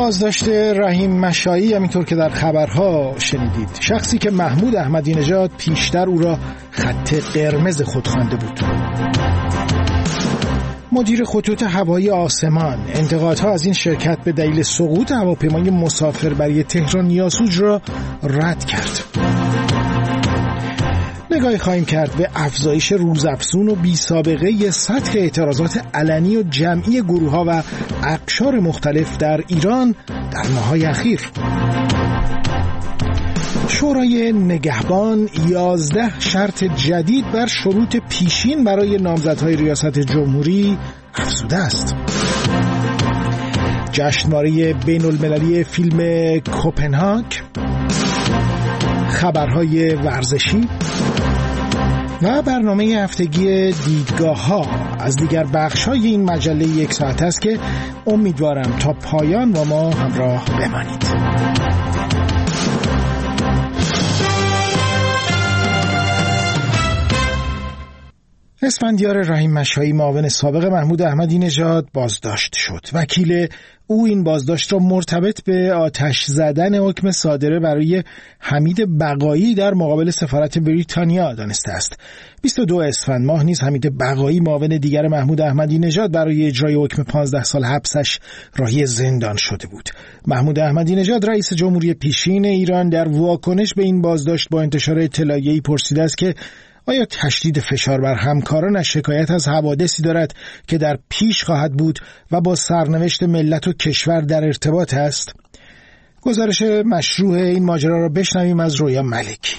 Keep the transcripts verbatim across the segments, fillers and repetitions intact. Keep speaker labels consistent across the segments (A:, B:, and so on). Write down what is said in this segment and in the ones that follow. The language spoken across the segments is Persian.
A: بازداشت رحیم مشایی، همینطور که در خبرها شنیدید، شخصی که محمود احمدی نژاد پیشتر او را خط قرمز خود خوانده بود. مدیر خطوط هوایی آسمان انتقادها از این شرکت به دلیل سقوط هواپیمای مسافربری تهران یاسوج را رد کرد. نگاهی خواهیم کرد به افزایش روزافزون و بی سابقه سطح اعتراضات علنی و جمعی گروه‌ها و اقشار مختلف در ایران در ماه‌های اخیر. شورای نگهبان یازده شرط جدید بر شروط پیشین برای نامزدهای ریاست جمهوری افزوده است. جشنواره بین المللی فیلم کوپنهاگ، خبرهای ورزشی و برنامه هفتگی دیدگاه ها از دیگر بخش های این مجله یک ساعت است که امیدوارم تا پایان با ما همراه بمانید. اسفندیار رحیم مشایی، معاون سابق محمود احمدی نژاد، بازداشت شد. وکیل او این بازداشت را مرتبط به آتش زدن حکم صادره برای حمید بقایی در مقابل سفارت بریتانیا دانسته است. بیست و دو اسفند ماه نیز حمید بقایی، معاون دیگر محمود احمدی نژاد، برای اجرای حکم پانزده سال حبسش راهی زندان شده بود. محمود احمدی نژاد رئیس جمهوری پیشین ایران در واکنش به این بازداشت با انتشار اطلاعیه‌ای پرسیده است که آیا تشدید فشار بر همکارانش شکایت از حوادثی دارد که در پیش خواهد بود و با سرنوشت ملت و کشور در ارتباط است؟ گزارش مشروع این ماجرا را بشنویم از رویا ملکی.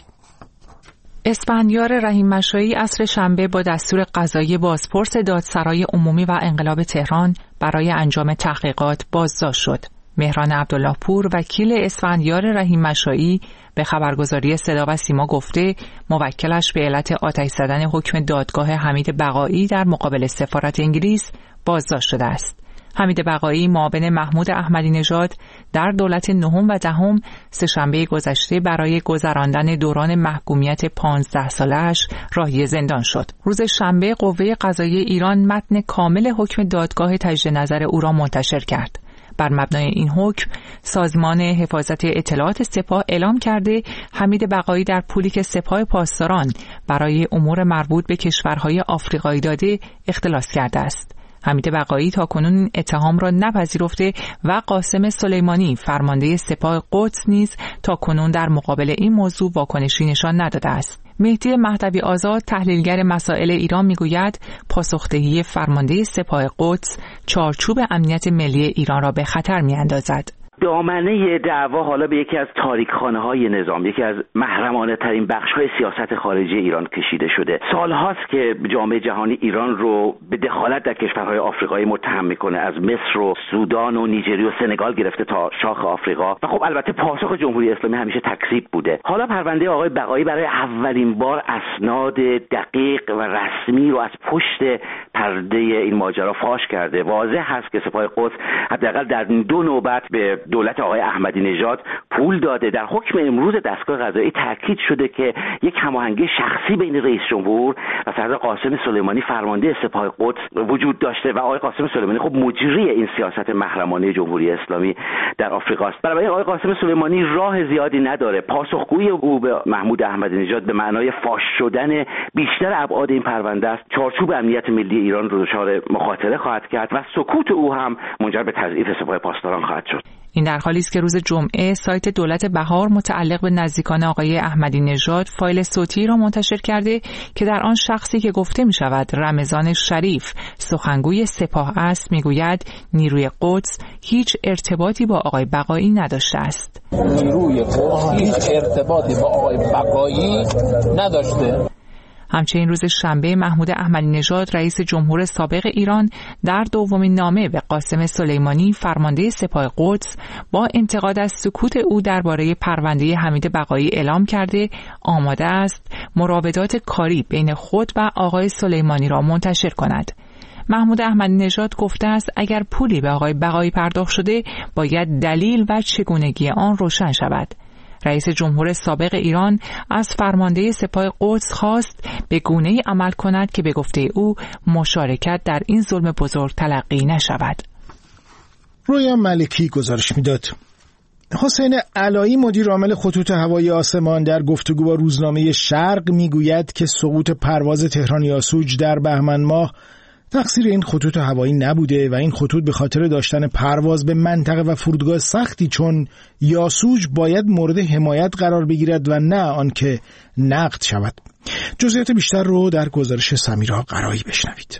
B: اسفندیار رحیم مشایی عصر شنبه با دستور قضایی بازپرس دادسرای عمومی و انقلاب تهران برای انجام تحقیقات بازداشت شد. مهران عبدالله پور، وکیل اسفندیار رحیم مشایی، به خبرگزاری صدا و سیما گفته موکلش به علت آتش زدن حکم دادگاه حمید بقایی در مقابل سفارت انگلیس بازداشت شده است. حمید بقایی، معاون محمود احمدی نژاد، در دولت نهم و دهم سه‌شنبه گذشته برای گذراندن دوران محکومیت پانزده ساله‌اش راهی زندان شد. روز شنبه قوه قضاییه ایران متن کامل حکم دادگاه تجدید نظر او را منتشر کرد. بر مبنای این حکم سازمان حفاظت اطلاعات سپاه اعلام کرده حمید بقایی در پولی که سپاه پاسداران برای امور مربوط به کشورهای آفریقایی داده اختلاس کرده است. حمید بقایی تاکنون این اتهام را نپذیرفته و قاسم سلیمانی، فرمانده سپاه قدس، نیز تاکنون در مقابل این موضوع واکنشی نشان نداده است. مهدی مهدوی آزاد، تحلیلگر مسائل ایران، میگوید پاسخدهی فرمانده سپاه قدس چارچوب امنیت ملی ایران را به خطر میاندازد.
C: دامنه دعوا حالا به یکی از تاریکخانه‌های نظام، یکی از محرمانه ترین بخش‌های سیاست خارجی ایران کشیده شده. سال‌هاست که جامعه جهانی ایران رو به دخالت در کشورهای آفریقایی متهم میکنه، از مصر و سودان و نیجری و سنگال گرفته تا شاخ آفریقا، و خب البته پاسخ جمهوری اسلامی همیشه تکذیب بوده. حالا پرونده آقای بقایی برای اولین بار اسناد دقیق و رسمی رو از پشت پرده این ماجرا فاش کرده. واضح هست که سپاه قدس حداقل در دو نوبت به دولت آقای احمدی نژاد پول داده. در حکم امروز دستگاه قضایی تاکید شده که یک هماهنگی شخصی بین رئیس جمهور و سردار قاسم سلیمانی، فرمانده سپاه قدس، وجود داشته و آقای قاسم سلیمانی خب مجری این سیاست محرمانه جمهوری اسلامی در آفریقا است. برای آقای قاسم سلیمانی راه زیادی نداره. پاسخگویی او به محمود احمدی نژاد به معنای فاش شدن بیشتر ابعاد این پرونده است. چارچوب امنیت ملی ایران رو دچار مخاطره خواهد کرد و سکوت او هم منجر به تضعیف سپاه پاسداران خواهد شد.
B: این در حالی است که روز جمعه سایت دولت بهار متعلق به نزدیکان آقای احمدی نژاد فایل صوتی را منتشر کرده که در آن شخصی که گفته می شود رمضان شریف سخنگوی سپاه است میگوید نیروی قدس هیچ ارتباطی با آقای بقایی نداشته است.
D: نیروی قدس هیچ ارتباطی با آقای بقایی نداشته.
B: همچنین روز شنبه محمود احمدی نژاد رئیس جمهور سابق ایران در دومین نامه به قاسم سلیمانی، فرمانده سپاه قدس، با انتقاد از سکوت او درباره پرونده حمید بقایی اعلام کرده آماده است مراودات کاری بین خود و آقای سلیمانی را منتشر کند. محمود احمدی نژاد گفته است اگر پولی به آقای بقایی پرداخت شده باید دلیل و چگونگی آن روشن شود. رئیس جمهور سابق ایران از فرمانده سپاه قدس خواست به گونه‌ای عمل کند که به گفته او مشارکت در این ظلم بزرگ تلقی نشود.
A: رویا ملکی گزارش میداد. حسین علایی مدیر عامل خطوط هوایی آسمان در گفتگو با روزنامه شرق میگوید که سقوط پرواز تهران یاسوج در بهمن ماه تقصیر این خطوط هوایی نبوده و این خطوط به خاطر داشتن پرواز به منطقه و فرودگاه سختی چون یاسوج باید مورد حمایت قرار بگیرد و نه آنکه نقد شود. جزئیات بیشتر رو در گزارش سمیرا قرایی بشنوید.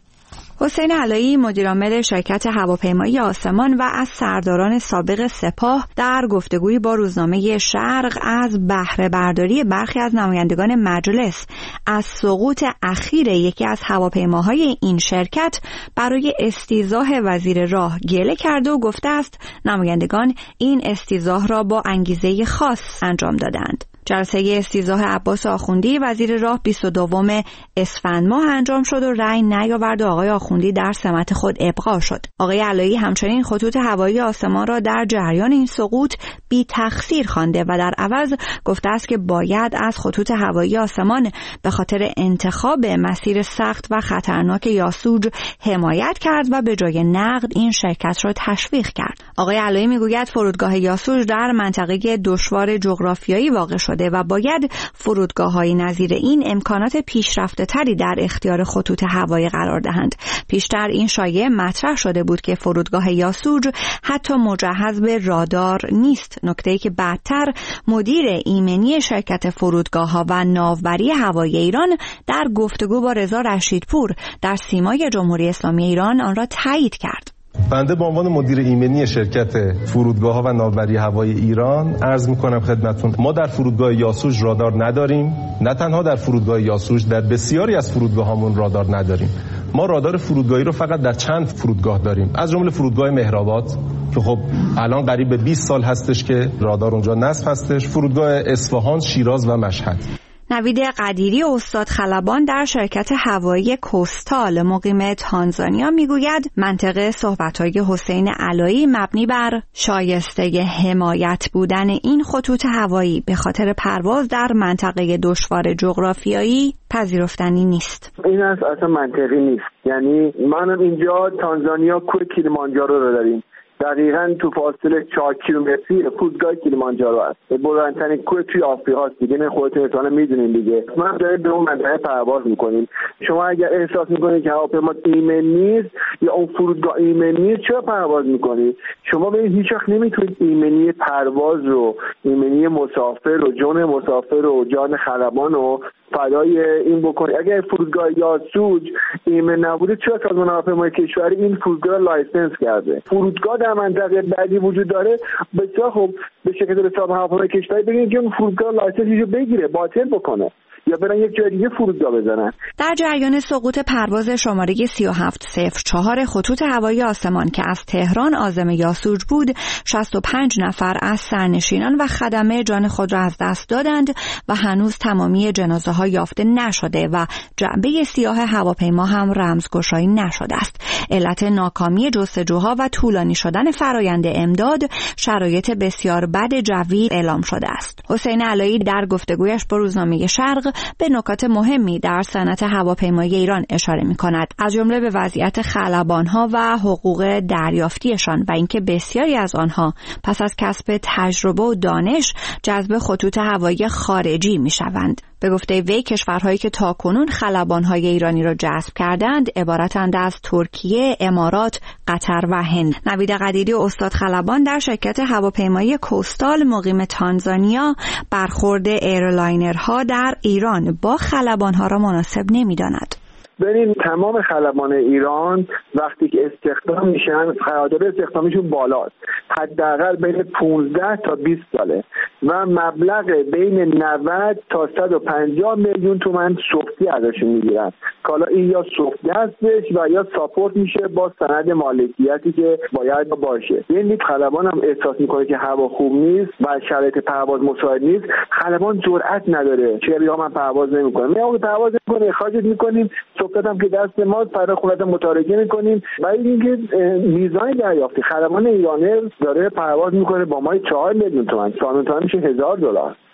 E: حسین علایی مدیرعامل شرکت هواپیمایی آسمان و از سرداران سابق سپاه در گفتگویی با روزنامه شرق از بهره برداری برخی از نمایندگان مجلس از سقوط اخیر یکی از هواپیماهای این شرکت برای استیضاح وزیر راه گله کرده و گفته است نمایندگان این استیضاح را با انگیزه خاص انجام دادند. جلسه استیضاح عباس آخوندی وزیر راه بیست و دوم اسفند ماه انجام شد و رأی نیاورد و آقای آخوندی در سمت خود ابقا شد. آقای علایی همچنین خطوط هوایی آسمان را در جریان این سقوط بی تقصیر خوانده و در عوض گفته است که باید از خطوط هوایی آسمان به خاطر انتخاب مسیر سخت و خطرناک یاسوج حمایت کرد و به جای نقد این شرکت را تشویق کرد. آقای علایی میگوید فرودگاه یاسوج در منطقه دشوار جغرافیایی واقع شد و باید فرودگاه‌های نظیر این امکانات پیشرفته‌تری در اختیار خطوط هوایی قرار دهند. پیشتر این شایعه مطرح شده بود که فرودگاه یاسوج حتی مجهز به رادار نیست، نکته‌ای که بعدتر مدیر ایمنی شرکت فرودگاه‌ها و ناوبری هوایی ایران در گفتگو با رضا رشیدپور در سیمای جمهوری اسلامی ایران آن را تایید کرد.
F: بنده به عنوان مدیر ایمنی شرکت فرودگاه‌ها و ناوبری هوایی ایران عرض می‌کنم خدمتتون ما در فرودگاه یاسوج رادار نداریم. نه تنها در فرودگاه یاسوج، در بسیاری از فرودگاه‌هامون رادار نداریم. ما رادار فرودگاهی رو فقط در چند فرودگاه داریم، از جمله فرودگاه مهرآباد که خب الان قریب به بیست سال هستش که رادار اونجا نصب هستش، فرودگاه اصفهان، شیراز و مشهد.
E: نوید قدیری استاد خلبان در شرکت هوایی کوستال مقیم تانزانیا میگوید منطقه صحبت‌های حسین علایی مبنی بر شایسته حمایت بودن این خطوط هوایی به خاطر پرواز در منطقه دشوار جغرافیایی پذیرفتنی نیست.
G: این اصلا منطقی نیست. یعنی ما اینجا تانزانیا کوه کلیمانجارو رو داریم. دقیقاً تو فاصله چهار کیلومتری فرودگاه کلیمانجارو است. بلندترین کوه توی آفریقا است دیگه. نه خودتون احتمالاً میدونین دیگه. ما داریم به اون منطقه پرواز میکنیم. شما اگر احساس میکنید که هواپیما ایمن نیست یا اون فرودگاه ایمن نیست چرا پرواز میکنید؟ شما ببینید هیچ وقت نمیتونید ایمنی پرواز رو، ایمنی مسافر رو، جان مسافر رو، جان خلبان رو فدای این بکنید. اگر فرودگاه یاسوج ایمن نبوده چرا سازمان هواپیمایی کشوری این فرودگاه لایسنس کرده؟ فرودگاه در منطقه بعدی وجود داره، بسیار خوب به شرکت حساب هواپیمایی کشوری بگید که اون فرودگاه لایسنسش رو بگیره، باطل بکنه یا برن یک جای دیگه فرودگاه بزنن.
E: در جریان سقوط پرواز شماره سه هفت صفر چهار خطوط هوایی آسمان که از تهران عازم یاسوج بود، شصت و پنج نفر از سرنشینان و خدمه جان خود را از دست دادند و هنوز تمامی جنازه ها یافته نشده و جعبه سیاه هواپیما هم رمزگشایی نشده است. علت ناکامی جستجوها و طولانی شدن فرایند امداد شرایط بسیار بد جوی اعلام شده است. حسین علایی در گفتگویش با روزنامه شرق به نکات مهمی در صنعت هواپیمایی ایران اشاره می‌کند، از جمله به وضعیت خلبان‌ها و حقوق دریافتیشان و اینکه بسیاری از آنها پس از کسب تجربه و دانش جذب خطوط هوایی خارجی می‌شوند. به گفته وی کشورهایی که تاکنون خلبان‌های ایرانی را جذب کردند عبارتند از ترکیه، امارات، قطر و هند. نوید قدیری استاد خلبان در شرکت هواپیمایی کوستال مقیم تانزانیا برخورد ایرلاینرها در ایران با خلبان‌ها را مناسب نمی‌داند.
G: ببین تمام خلبان ایران وقتی که استخدام میشن قرارداد استخدامیشون بالاست، حداقل بین پانزده تا بیست ساله و مبلغ بین نود تا صد و پنجاه میلیون تومان سوفتی ازشون میگیرن. حالا این یا سوفتی هستش و یا ساپورت میشه با سند مالکیتی که باید باشه. یعنی خلبان هم احساس میکنه که هوا خوب نیست و شرایط پرواز مساعد نیست، خلبان جرئت نداره چه یا من پرواز نمیکنم، میام پرواز میکنه اخراجت میکنیم، صحبت هم که دست ما فرا خودت متارکه میکنیم. ولی اینکه میزان دریافتی خلبان ایرانی داره پرواز میکنه با مای چهار میلیون تومان، سالانه میشه هزار دلار.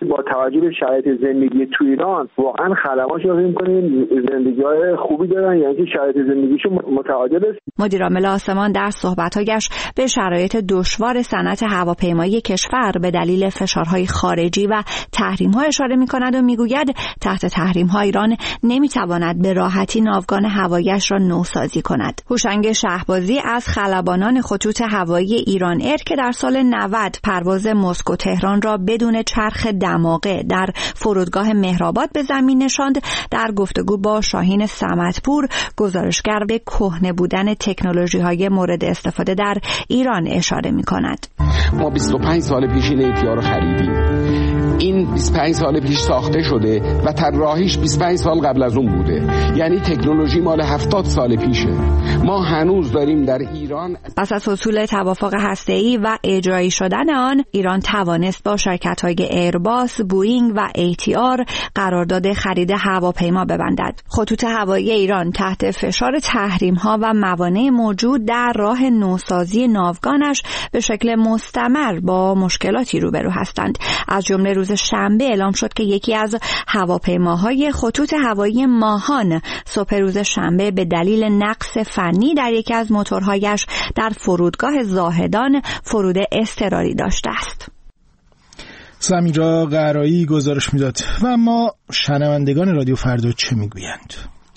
G: با توجه به شرایط زندگی تو ایران واقعا خدماتش رو می‌کنیم زندگی‌های خوبی دارن، یعنی که شرایط زندگیشون متعادل است.
E: مدیر عامل آسمان در صحبت‌هایش به شرایط دشوار صنعت هواپیمایی کشور به دلیل فشارهای خارجی و تحریم‌ها اشاره می‌کند و می‌گوید تحت تحریم‌ها ایران نمی‌تواند به راحتی ناوگان هوایی‌اش را نوسازی کند. هوشنگ شهبازی از خلبانان خطوط هوایی ایران ایر که در سال نود پرواز مسکو تهران را بدون چرخ دماغه در فرودگاه مهرآباد به زمین نشاند، در گفتگو با شاهین صمدپور گزارشگر به کهنه بودن تکنولوژی‌های مورد استفاده در ایران اشاره می‌کند.
H: ما بیست و پنج سال پیش این ایتیا رو خریدیم. این بیست و پنج سال پیش ساخته شده و طراحیش بیست و پنج سال قبل از اون بوده، یعنی تکنولوژی مال هفتاد سال پیشه. ما هنوز داریم در ایران.
E: پس از حصول توافق هسته‌ای و اجرایی شدن آن، ایران توانست با شرکت‌های ایرباس، بوئینگ و ای تی آر قرارداد خرید هواپیما ببندد. خطوط هوایی ایران تحت فشار تحریم‌ها و موانع موجود در راه نوسازی ناوگانش به شکل مستمر با مشکلاتی روبرو هستند. از جمله روز شنبه اعلام شد که یکی از هواپیماهای خطوط هوایی ماهان صبح روز شنبه به دلیل نقص فنی در یکی از موتورهایش در فرودگاه زاهدان فرود اضطراری داشته است.
A: سمیرا قرایی گزارش میداد. و اما شنوندگان رادیو فردا چه میگویند؟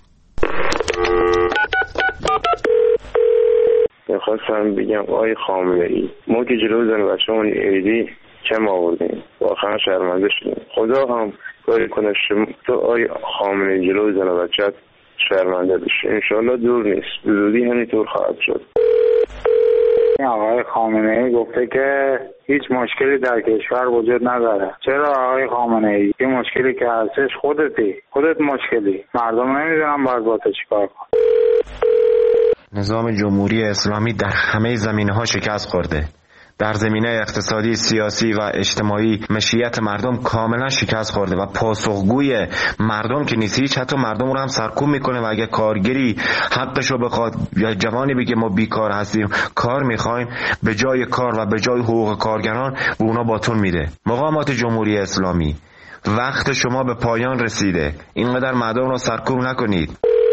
I: میخواستم بگم آقای خامنه‌ای، ما که جلو زن بچه‌مون عیدی کم آوردیم، واقعا شرمنده شدیم. خدا هم کاری کنه تو آقای خامنه‌ای جلو زن بچه‌ت شرمنده بشی. انشالله دور نیست، به زودی همینطور خواهد شد.
J: آقای خامنه‌ای گفته که هیچ مشکلی در کشور وجود نداره. چرا آقای خامنه‌ای؟ این مشکلی که هستش خودتی، خودت مشکلی. مردم نمیدونن باید با تو چیکار کنن.
K: نظام جمهوری اسلامی در همه زمینه‌ها شکست خورده. در زمینه اقتصادی، سیاسی و اجتماعی مشیت مردم کاملا شکست خورده و پاسخگوی مردم که نیست. هیچ حتی مردم رو هم سرکوب میکنه و اگه کارگری حقشو بخواد یا جوانی بگه ما بیکار هستیم کار میخوایم، به جای کار و به جای حقوق کارگران به اونا باتون میده. مقامات جمهوری اسلامی، وقت شما به پایان رسیده. اینقدر مردم رو سرکوب نکنید.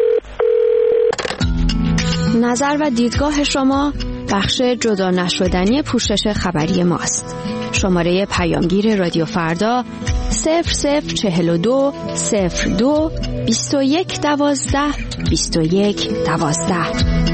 L: نظر و دیدگاه شما بخش جدا نشدنی پوشش خبری ماست. شماره پیامگیر رادیو فردا صفر صفر چهل و دو صفر دو بیست و یک دوازده بیست و یک دوازده.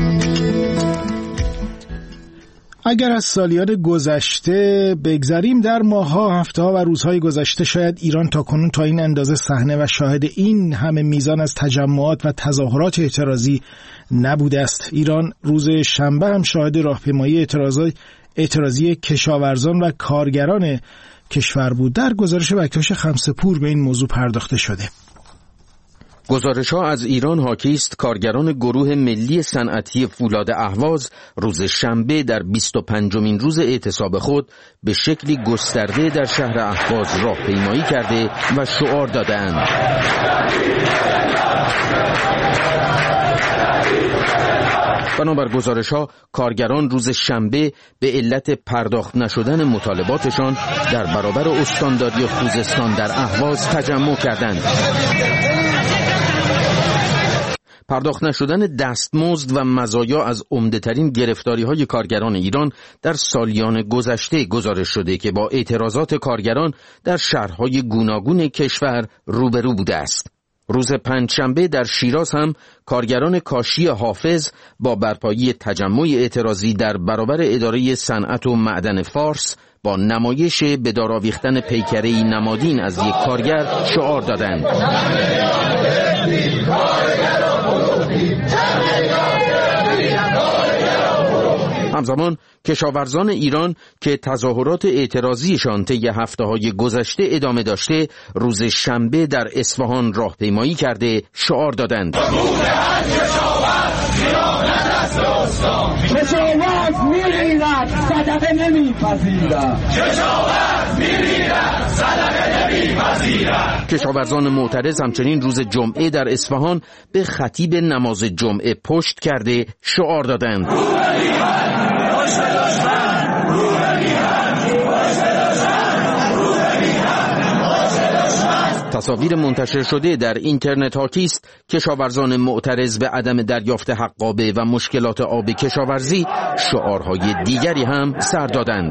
A: اگر از سالیان گذشته بگذریم، در ماه‌ها، هفته‌ها و روزهای گذشته شاید ایران تاکنون تا این اندازه صحنه و شاهد این همه میزان از تجمعات و تظاهرات اعتراضی نبوده است. ایران روز شنبه هم شاهد راهپیمایی اعتراضی اعتراضی کشاورزان و کارگران کشور بود. در گزارش بکتاش خمسه‌پور به این موضوع پرداخته شده.
M: گزارش‌ها از ایران حاکی است کارگران گروه ملی صنعتی فولاد اهواز روز شنبه در بیست و پنجمین روز اعتصاب خود به شکلی گسترده در شهر اهواز راهپیمایی کرده و شعار دادند. بنابر گزارش‌ها کارگران روز شنبه به علت پرداخت نشدن مطالباتشان در برابر استانداری خوزستان در اهواز تجمع کردند. پرداخت نشدن دستمزد و مزایا از عمده‌ترین گرفتاری‌های کارگران ایران در سالیان گذشته گزارش شده که با اعتراضات کارگران در شهرهای گوناگون کشور روبرو بوده است. روز پنجشنبه در شیراز هم کارگران کاشی حافظ با برپایی تجمع اعتراضی در برابر اداره صنعت و معدن فارس با نمایش به دار آویختن پیکره‌ای نمادین از یک کارگر شعار دادند. همزمان کشاورزان ایران که تظاهرات اعتراضیشان طی هفته‌های گذشته ادامه داشته، روز شنبه در اصفهان راهپیمایی کرده شعار دادند.
N: کشاورز می‌میرد صدقه نمی‌پذیرد. کشاورز می‌میرد صدقه نمی‌پذیرد.
M: کشاورزان معترض همچنین روز جمعه در اصفهان به خطیب نماز جمعه پشت کرده شعار دادند. تصاویر منتشر شده در اینترنت حاکی است کشاورزان معترض به عدم دریافت حقابه و مشکلات آب کشاورزی شعارهای دیگری هم سر دادند.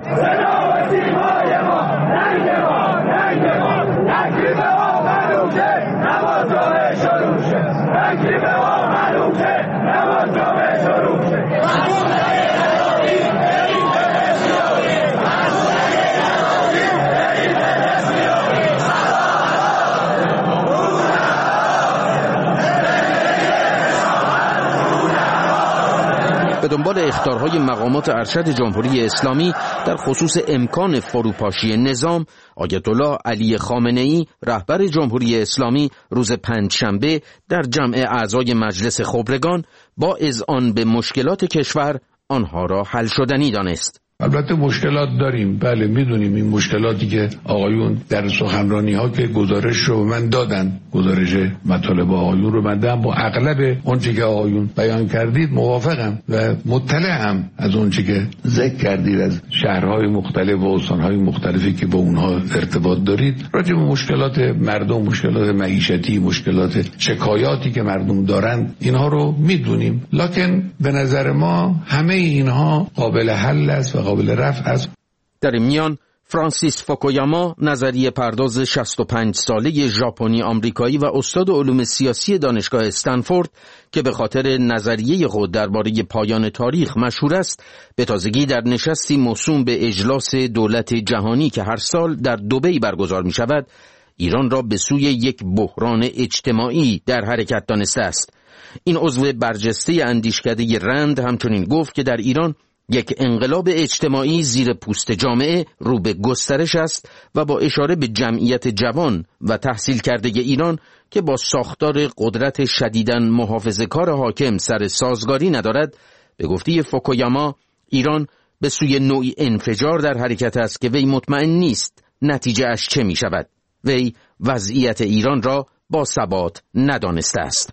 M: به دنبال اخطارهای مقامات ارشد جمهوری اسلامی در خصوص امکان فروپاشی نظام، آیت الله علی خامنه‌ای رهبر جمهوری اسلامی روز پنجشنبه در جمع اعضای مجلس خبرگان با اذعان به مشکلات کشور آنها را حل شدنی دانست.
O: البته مشکلات داریم، بله میدونیم این مشکلاتی که آقایون در سخنرانی ها که گزارش رو من دادن، گزارش مطالب آقایون رو من دادم، با اغلب اونچه که آقایون بیان کردید موافقم و مطلعم از اونچه که ذکر کردید از شهرهای مختلف و استانهای مختلفی که با اونها ارتباط دارید. راجع به مشکلات مردم، مشکلات معیشتی، مشکلات شکایاتی که مردم دارن، اینها رو میدونیم، لکن به نظر ما همه اینها قابل حل است و قابل رفع است.
M: در این میان فرانسیس فوکویاما، نظریه پرداز شصت و پنج ساله ژاپنی آمریکایی و استاد علوم سیاسی دانشگاه استنفورد که به خاطر نظریه خود درباره پایان تاریخ مشهور است، به تازگی در نشستی موسوم به اجلاس دولت جهانی که هر سال در دبی برگزار می شود، ایران را به سوی یک بحران اجتماعی در حرکت دانسته است. این عضو برجسته اندیشکده رند همچنین گفت که در ایران یک انقلاب اجتماعی زیر پوست جامعه رو به گسترش است و با اشاره به جمعیت جوان و تحصیل کرده ایران که با ساختار قدرت شدیداً محافظه‌کار حاکم سر سازگاری ندارد، به گفته فوکویاما ایران به سوی نوعی انفجار در حرکت است که وی مطمئن نیست نتیجه اش چه می شود. وی وضعیت ایران را با ثبات ندانسته است.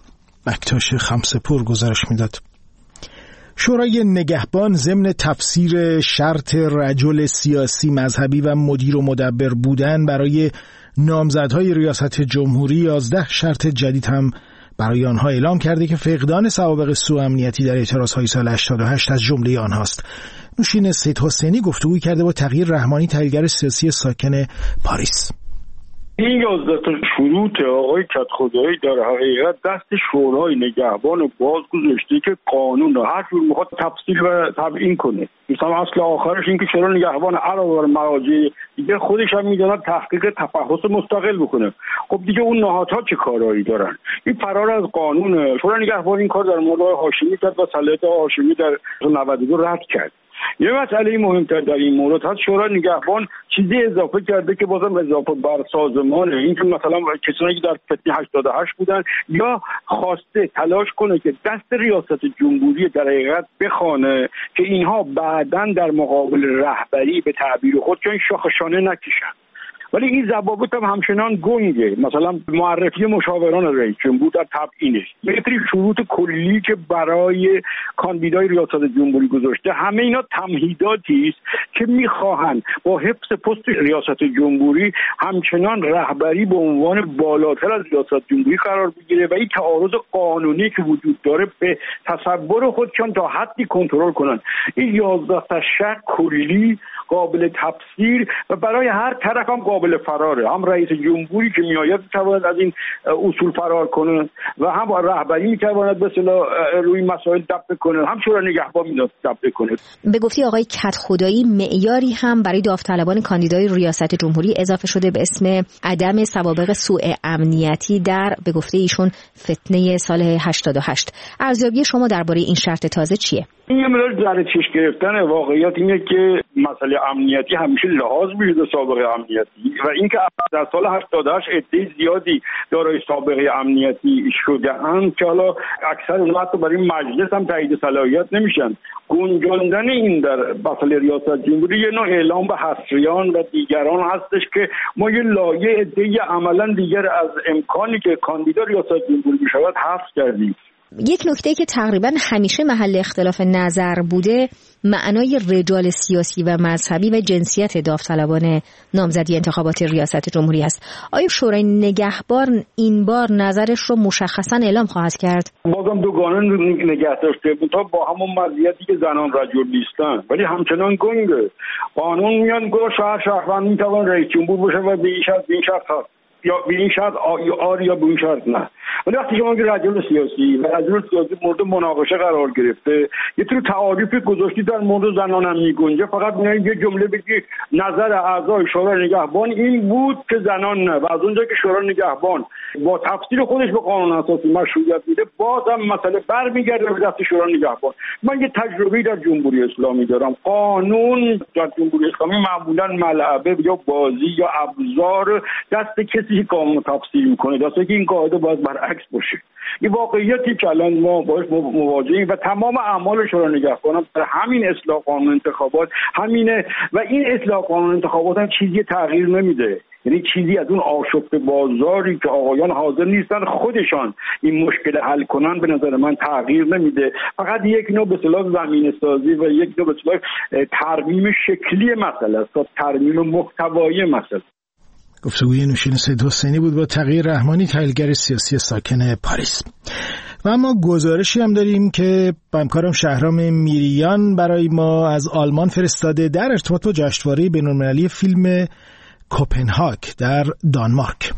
A: بکتاش خمسه‌پور گزارش میداد. شورای نگهبان ضمن تفسیر شرط رجل سیاسی مذهبی و مدیر و مدبر بودن برای نامزدهای ریاست جمهوری یازده شرط جدید هم برای آنها اعلام کرده که فقدان سوابق سوء امنیتی در اعتراضهای سال هشتاد و هشت از جمله آنهاست. نوشین سید حسینی گفتگوی کرده با تغییر رحمانی، تحلیلگر سیاسی ساکن پاریس.
P: این یازده تا شروط آقای کدخدایی در حقیقت دست شورای نگهبان باز گذاشته که قانون رو هر جور میخواد تفسیر و تبیین کنه. مثلا اصل آخرش این که شورای نگهبان علاوه بر مراجع دیگه خودش هم میدونه تحقیق تفحص مستقل بکنه. خب دیگه اون نهادها چه کارایی دارن؟ این فرار از قانون. شورای نگهبان این کار در مورد هاشمی کرد و صلاحیت هاشمی در نود و دو رد کرد. یه مسئله مهمتر در این مورد هست، شورای نگهبان چیزی اضافه کرده که بازم اضافه بر سازمانه. این که مثلا کسانی که در فتنه هشتاد و هشت بودن یا خواسته تلاش کنه که دست ریاست جمهوری در حقیقت بخوانه که اینها بعداً در مقابل رهبری به تعبیر خود چون شاخشانه نکشن. ولی این ضوابط هم همچنان گنگه. مثلا معرفی مشاوران رئیس جمهور در تبیینه، یه سری شروط کلی که برای کاندیدای ریاست جمهوری گذاشته، همه اینا تمهیداتی است که میخواهند با حفظ پست ریاست جمهوری همچنان رهبری به عنوان بالاتر از ریاست جمهوری قرار بگیره و این تعارض قانونی که وجود داره به تصور خودشان تا حدی کنترل کنن. این یازده تا شرط کلی قابل تفسیر و برای هر طرف هم قابل فراره. هم رئیس جمهوری که میآید میتواند از این اصول فرار کنه و هم رهبری میتواند به اصطلاح روی مسائل دفع کنه، هم شورای نگهبان میتواند دفع کنه.
Q: به گفته آقای کدخدایی معیاری هم برای داوطلبان کاندیدای ریاست جمهوری اضافه شده به اسم عدم سوابق سوء امنیتی در به گفته ایشون فتنه سال هشتاد و هشت. ارزیابی شما درباره این شرط تازه چیه؟
P: این یه مقدار در چشم گرفتن. واقعیت اینه که مسئله امنیتی همیشه لحاظ میشه سابقه امنیتی و اینکه در سال هشتاد و هشت عده زیادی دارای سابقه امنیتی شده اند که حالا اکثر اونها حتی برای مجلس هم تایید صلاحیت نمیشن. گنجاندن این در مسئله ریاست جمهوری یه نوع اعلام به حصریان و دیگران هستش که ما یه لایه عده عملا دیگر از امکانی که کاندیدا ریاست جمهوری بشود حذف کردیم.
Q: یک نکته که تقریبا همیشه محل اختلاف نظر بوده معنای رجال سیاسی و مذهبی و جنسیت داوطلبان نامزدی انتخابات ریاست جمهوری است. آیا شورای نگهبان این بار نظرش رو مشخصا اعلام خواهد کرد؟
P: بازم دو قانون نگه داشته تا با همون مزیتی که زنان رجل نیستن، ولی همچنان گنگه. قانون میان گوه شهر شهروند میتوان رئیس جمهور باشه و به این شرط به این شرط هست یا به این شرط آر یا به این شرط نه. ولی وقتی شما که رجل سیاسی و رجل سیاسی مورد مناقشه قرار گرفته، یه طور تعاریف گذاشتی در مورد زنان هم میگنجه، فقط میگن یه جمله بگی نظر اعضای شورای نگهبان این بود که زنان نه، و از اونجا که شورای نگهبان با تفسیر خودش به قانون اساسی مشروعیت میده، بازم مسئله برمیگرده به دست شورای نگهبان. من یه تجربه در جمهوری اسلامی دارم. قانون در جمهوری اسلامی معمولا ملعبه یا بازی یا ابزار دست کسی که قانون تفسیر میکنه، دسته که این قاعده باید برعکس باشه. این واقعیتی که الان ما باش مواجهیم و تمام اعمال شورای نگهبان هم در همین اصلاح قانون انتخابات همینه و این اصلاح قانون انتخابات هم چیزی تغییر نمیده. یعنی چیزی از اون آشفته بازاری که آقایان حاضر نیستن خودشان این مشکل حل کنن به نظر من تغییر نمیده. فقط یک نوع به اصطلاح زمینه سازی و یک نوع به اصطلاح ترمیم شکلی مسئله است تا ترمیم محتوایی مسئله.
A: گفتگوی نوشین سید حسینی بود با تقی رحمانی، تحلیلگر سیاسی ساکن پاریس. و اما گزارشی هم داریم که همکارم شهرام میریان برای ما از آلمان فرستاده در ارتباط با جشنواره بین‌المللی فیلم کوپنهاگ در دانمارک.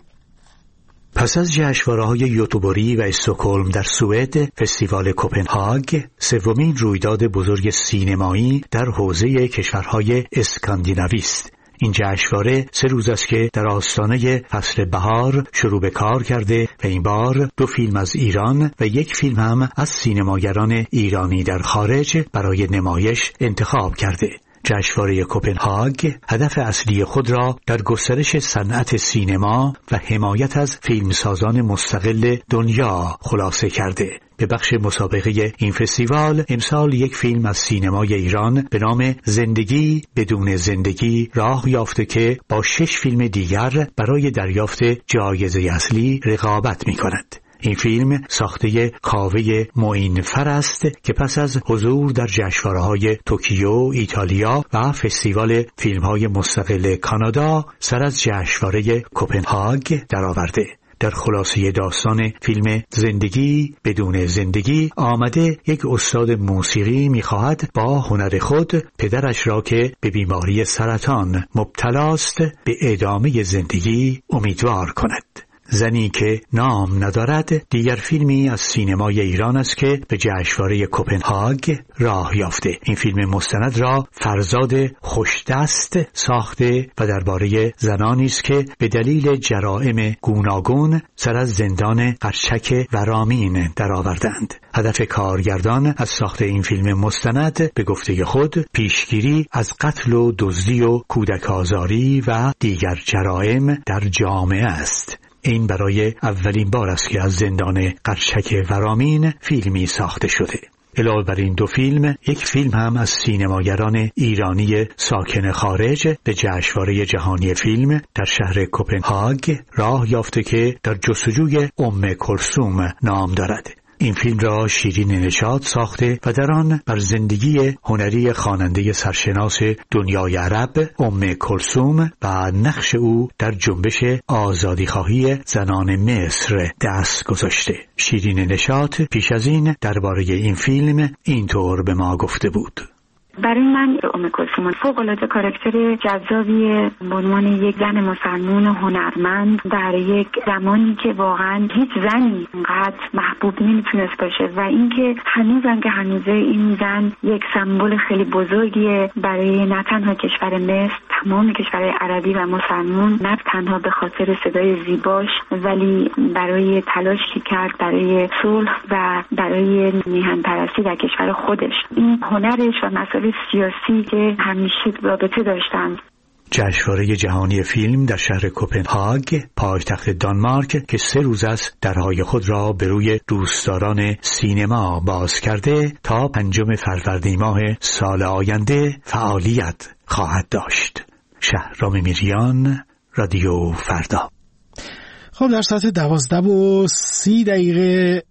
R: پس از جشنواره‌های یوتوبوری و استکهلم در سوئد، فستیوال کوپنهاگ سومین رویداد بزرگ سینمایی در حوزه کشورهای اسکاندیناوی است. این جشنواره سه روز است که در آستانه فصل بهار شروع به کار کرده و این بار دو فیلم از ایران و یک فیلم هم از سینماگران ایرانی در خارج برای نمایش انتخاب کرده. جشنواره کوپنهاگ هدف اصلی خود را در گسترش صنعت سینما و حمایت از فیلمسازان مستقل دنیا خلاصه کرده. به بخش مسابقه این فستیوال امسال یک فیلم از سینمای ایران به نام زندگی بدون زندگی راه یافته که با شش فیلم دیگر برای دریافت جایزه اصلی رقابت می کند. این فیلم ساخته کاوه معینفر است که پس از حضور در جشنواره‌های توکیو، ایتالیا و فستیوال فیلم‌های مستقل کانادا سر از جشنواره کوپنهاگ درآورده. در خلاصه داستان فیلم زندگی بدون زندگی آمده یک استاد موسیقی می‌خواهد با هنر خود پدرش را که به بیماری سرطان مبتلاست به ادامه زندگی امیدوار کند. زنی که نام ندارد دیگر فیلمی از سینمای ایران است که به جشنواره کوپنهاگ راه یافته. این فیلم مستند را فرزاد خوشدست ساخته و درباره زنانی است که به دلیل جرائم گوناگون سر از زندان قرچک و رامین درآوردند. هدف کارگردان از ساخت این فیلم مستند به گفته خود پیشگیری از قتل و دزدی و کودک آزاری و دیگر جرائم در جامعه است. این برای اولین بار است که از زندان قرچک و رامین فیلمی ساخته شده. علاوه بر این دو فیلم، یک فیلم هم از سینماگران ایرانی ساکن خارج به جشنواره جهانی فیلم در شهر کوپنهاگ راه یافته که در جستجوی ام کلثوم نام دارد. این فیلم را شیرین نشاط ساخته و در آن بر زندگی هنری خواننده سرشناس دنیای عرب ام کلثوم و نقش او در جنبش آزادیخواهی زنان مصر دست گذاشته. شیرین نشاط پیش از این درباره این فیلم اینطور به ما گفته بود:
S: برای من ام کلثوم فوق‌العاده کاراکتر جذابیه به عنوان یک زن مسلمان هنرمند در یک زمانی که واقعا هیچ زنی اینقدر محبوب نمیتونست باشه و اینکه هنوزم که هنوزه این زن یک سمبل خیلی بزرگیه برای نه تنها کشور مصر، تمام کشورهای عربی و مسلمان، نه تنها به خاطر صدای زیباش ولی برای تلاشی که کرد برای صلح و برای میهن پرستی در کشور خودش. این هنرش و مسائل سیاسی که همیشه رابطه داشتند.
R: جشنواره جهانی فیلم در شهر کوپنهاگ پایتخت دانمارک که سه روز است درهای خود را به روی دوستداران سینما باز کرده تا پنجم فروردین ماه سال آینده فعالیت خواهد داشت. شهرام میریان، رادیو فردا.
A: خب در ساعت دوازده و سی دقیقه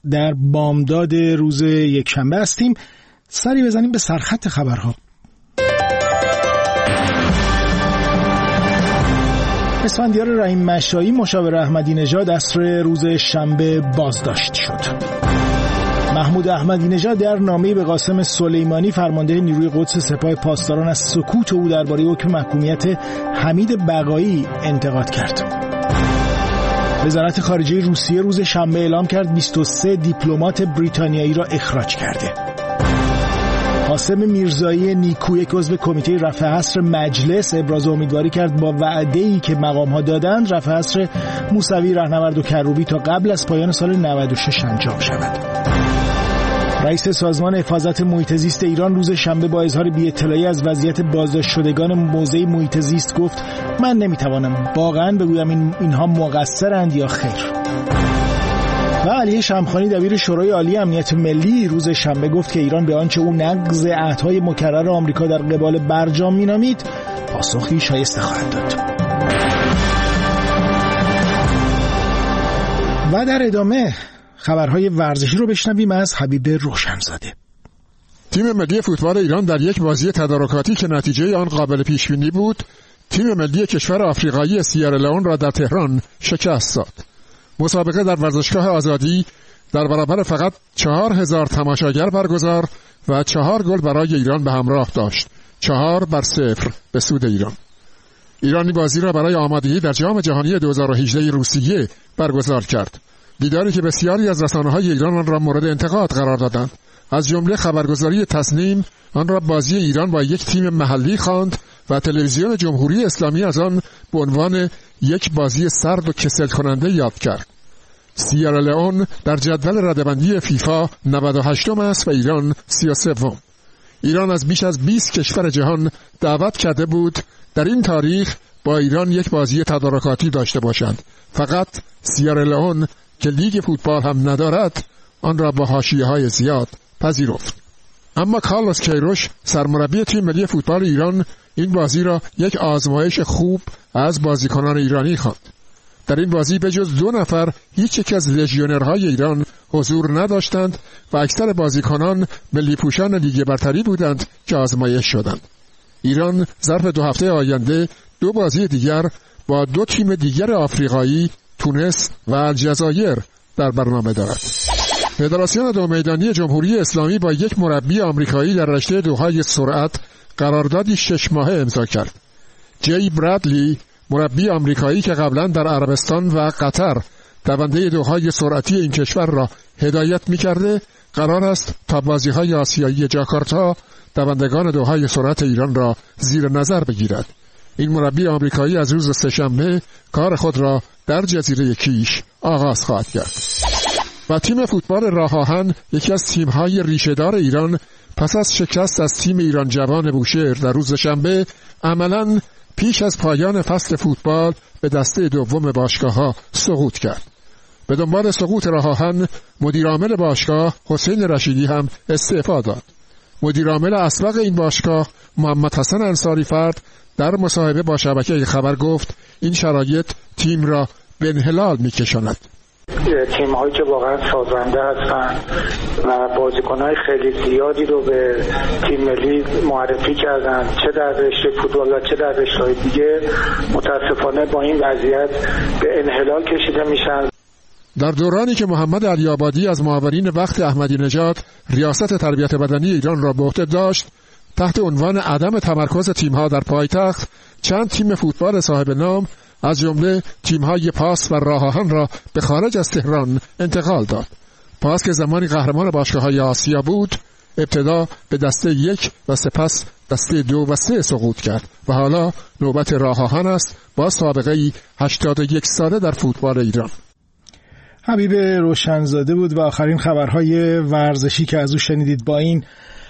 A: در بامداد روز یکشنبه هستیم. سری بزنیم به سرخط خبرها. اسفندیار رحیم مشایی مشاور احمدی نژاد عصر روز شنبه بازداشت شد. محمود احمدی نژاد در نامه‌ای به قاسم سلیمانی فرمانده نیروی قدس سپاه پاسداران از سکوت او درباره حکم محکومیت حمید بقایی انتقاد کرد. وزارت خارجه روسیه روز شنبه اعلام کرد بیست و سه دیپلمات بریتانیایی را اخراج کرده. قاسم میرزایی نیکو، یک عضو کمیته رفع حصر مجلس، ابراز امیدواری کرد با وعده‌ای که مقام‌ها دادند رفع حصر موسوی، رهنورد و کروبی تا قبل از پایان سال نود و شش انجام شود. رئیس سازمان حفاظت محیط زیست ایران روز شنبه با اظهار بی‌اطلاعی از وضعیت بازداشت شدگان موزه محیط زیست گفت من نمیتوانم واقعا بگویم این اینها مقصرند یا خیر. و علی شمخانی دبیر شورای عالی امنیت ملی روز شنبه گفت که ایران به آنچه او نقض عهدهای مکرر آمریکا در قبال برجام مینامید پاسخی شایسته خواهد داد. و در ادامه خبرهای ورزشی رو بشنویم از حبیب روشنزاده.
T: تیم ملی فوتبال ایران در یک بازی تدارکاتی که نتیجه آن قابل پیش بینی بود، تیم ملی کشور آفریقایی سیرالئون را در تهران شکست داد. مسابقه در ورزشگاه آزادی در برابر فقط چهار هزار تماشاگر برگزار و چهار گل برای ایران به همراه داشت. چهار بر صفر به سود ایران. ایرانی بازی را برای آمادگی در جام جهانی دو هزار و هجده روسیه برگزار کرد. دیداری که بسیاری از رسانه‌های ایران آن را مورد انتقاد قرار دادند. از جمله خبرگزاری تصنیم آن را بازی ایران با یک تیم محلی خواند و تلویزیون جمهوری اسلامی از آن به عنوان یک بازی سرد و کسل کننده یاد کرد. سیرالئون در جدول رده‌بندی فیفا نود و هشتم است و ایران سی و سوم. ایران از بیش از بیست کشور جهان دعوت کرده بود در این تاریخ با ایران یک بازی تدارکاتی داشته باشند. فقط سیرالئون که لیگ فوتبال هم ندارد آن را با حاشیه‌های زیاد پذیرفت. اما کارلوس کیروش سرمربی تیم ملی فوتبال ایران این بازی را یک آزمایش خوب از بازیکنان ایرانی خواند. در این بازی به جز دو نفر هیچ یک از لژیونرهای ایران حضور نداشتند و اکثر بازیکنان ملی پوشان لیگ برتری بودند که آزمایش شدند. ایران ظرف دو هفته آینده دو بازی دیگر با دو تیم دیگر آفریقایی، تونس و الجزایر در برنامه دارد. فدراسیون دو میدانی جمهوری اسلامی با یک مربی آمریکایی در رشته دوهای سرعت قراردادی شش ماهه امضا کرد. جی برادلی، مربی آمریکایی که قبلا در عربستان و قطر دونده دوهای سرعتی این کشور را هدایت می‌کرده، قرار است تا بازی‌های آسیایی جاکارتا دوندگان دوهای سرعت ایران را زیر نظر بگیرد. این مربی آمریکایی از روز سه‌شنبه کار خود را در جزیره کیش آغاز خواهد کرد. و تیم فوتبال راه آهن، یکی از تیم‌های ریشه‌دار ایران، پس از شکست از تیم ایران جوان بوشهر در روز شنبه عملاً پیش از پایان فصل فوتبال به دسته دوم باشگاه‌ها سقوط کرد. به دنبال سقوط راه آهن، مدیرعامل باشگاه حسین رشیدی هم استعفا داد. مدیرعامل اسبق این باشگاه محمد حسن انصاری فرد در مصاحبه با شبکه خبر گفت این شرایط تیم را به انحلال می‌کشاند.
J: تیم هایی که واقعا سازنده هستن و بازیکن‌های خیلی زیادی رو به تیم ملی معرفی کردن، چه در رشته فوتبال و چه در رشته‌های دیگه، متاسفانه با این وضعیت به انحلال کشیده میشن.
T: در دورانی که محمد علی آبادی از معاونین وقت احمدی نژاد ریاست تربیت بدنی ایران را به عهده داشت، تحت عنوان عدم تمرکز تیم‌ها در پایتخت، چند تیم فوتبال صاحب نام از جمله تیم‌های پاس و راه آهن را به خارج از تهران انتقال داد. پاس که زمانی قهرمان باشگاه‌های آسیا بود، ابتدا به دسته یک و سپس دسته دو و سه سقوط کرد و حالا نوبت راه آهن است با سابقه‌ای هشتاد و یک ساله در فوتبال ایران.
A: حبیب روشنزاده بود و آخرین خبرهای ورزشی که از او شنیدید. با این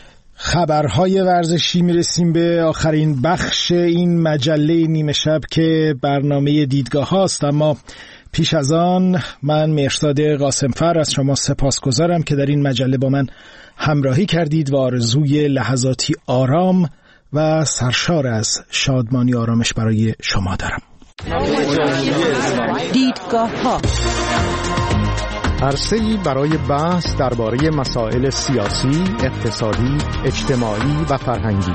A: خبرهای ورزشی میرسیم به آخرین بخش این مجله نیمه شب که برنامه دیدگاه هاست. اما پیش از آن من مهرزاد قاسمفر از شما سپاسگزارم که در این مجله با من همراهی کردید و آرزوی لحظاتی آرام و سرشار از شادمانی آرامش برای شما دارم.
B: دیدگاه ها
U: عرصه‌ای برای بحث درباره مسائل سیاسی، اقتصادی، اجتماعی و فرهنگی.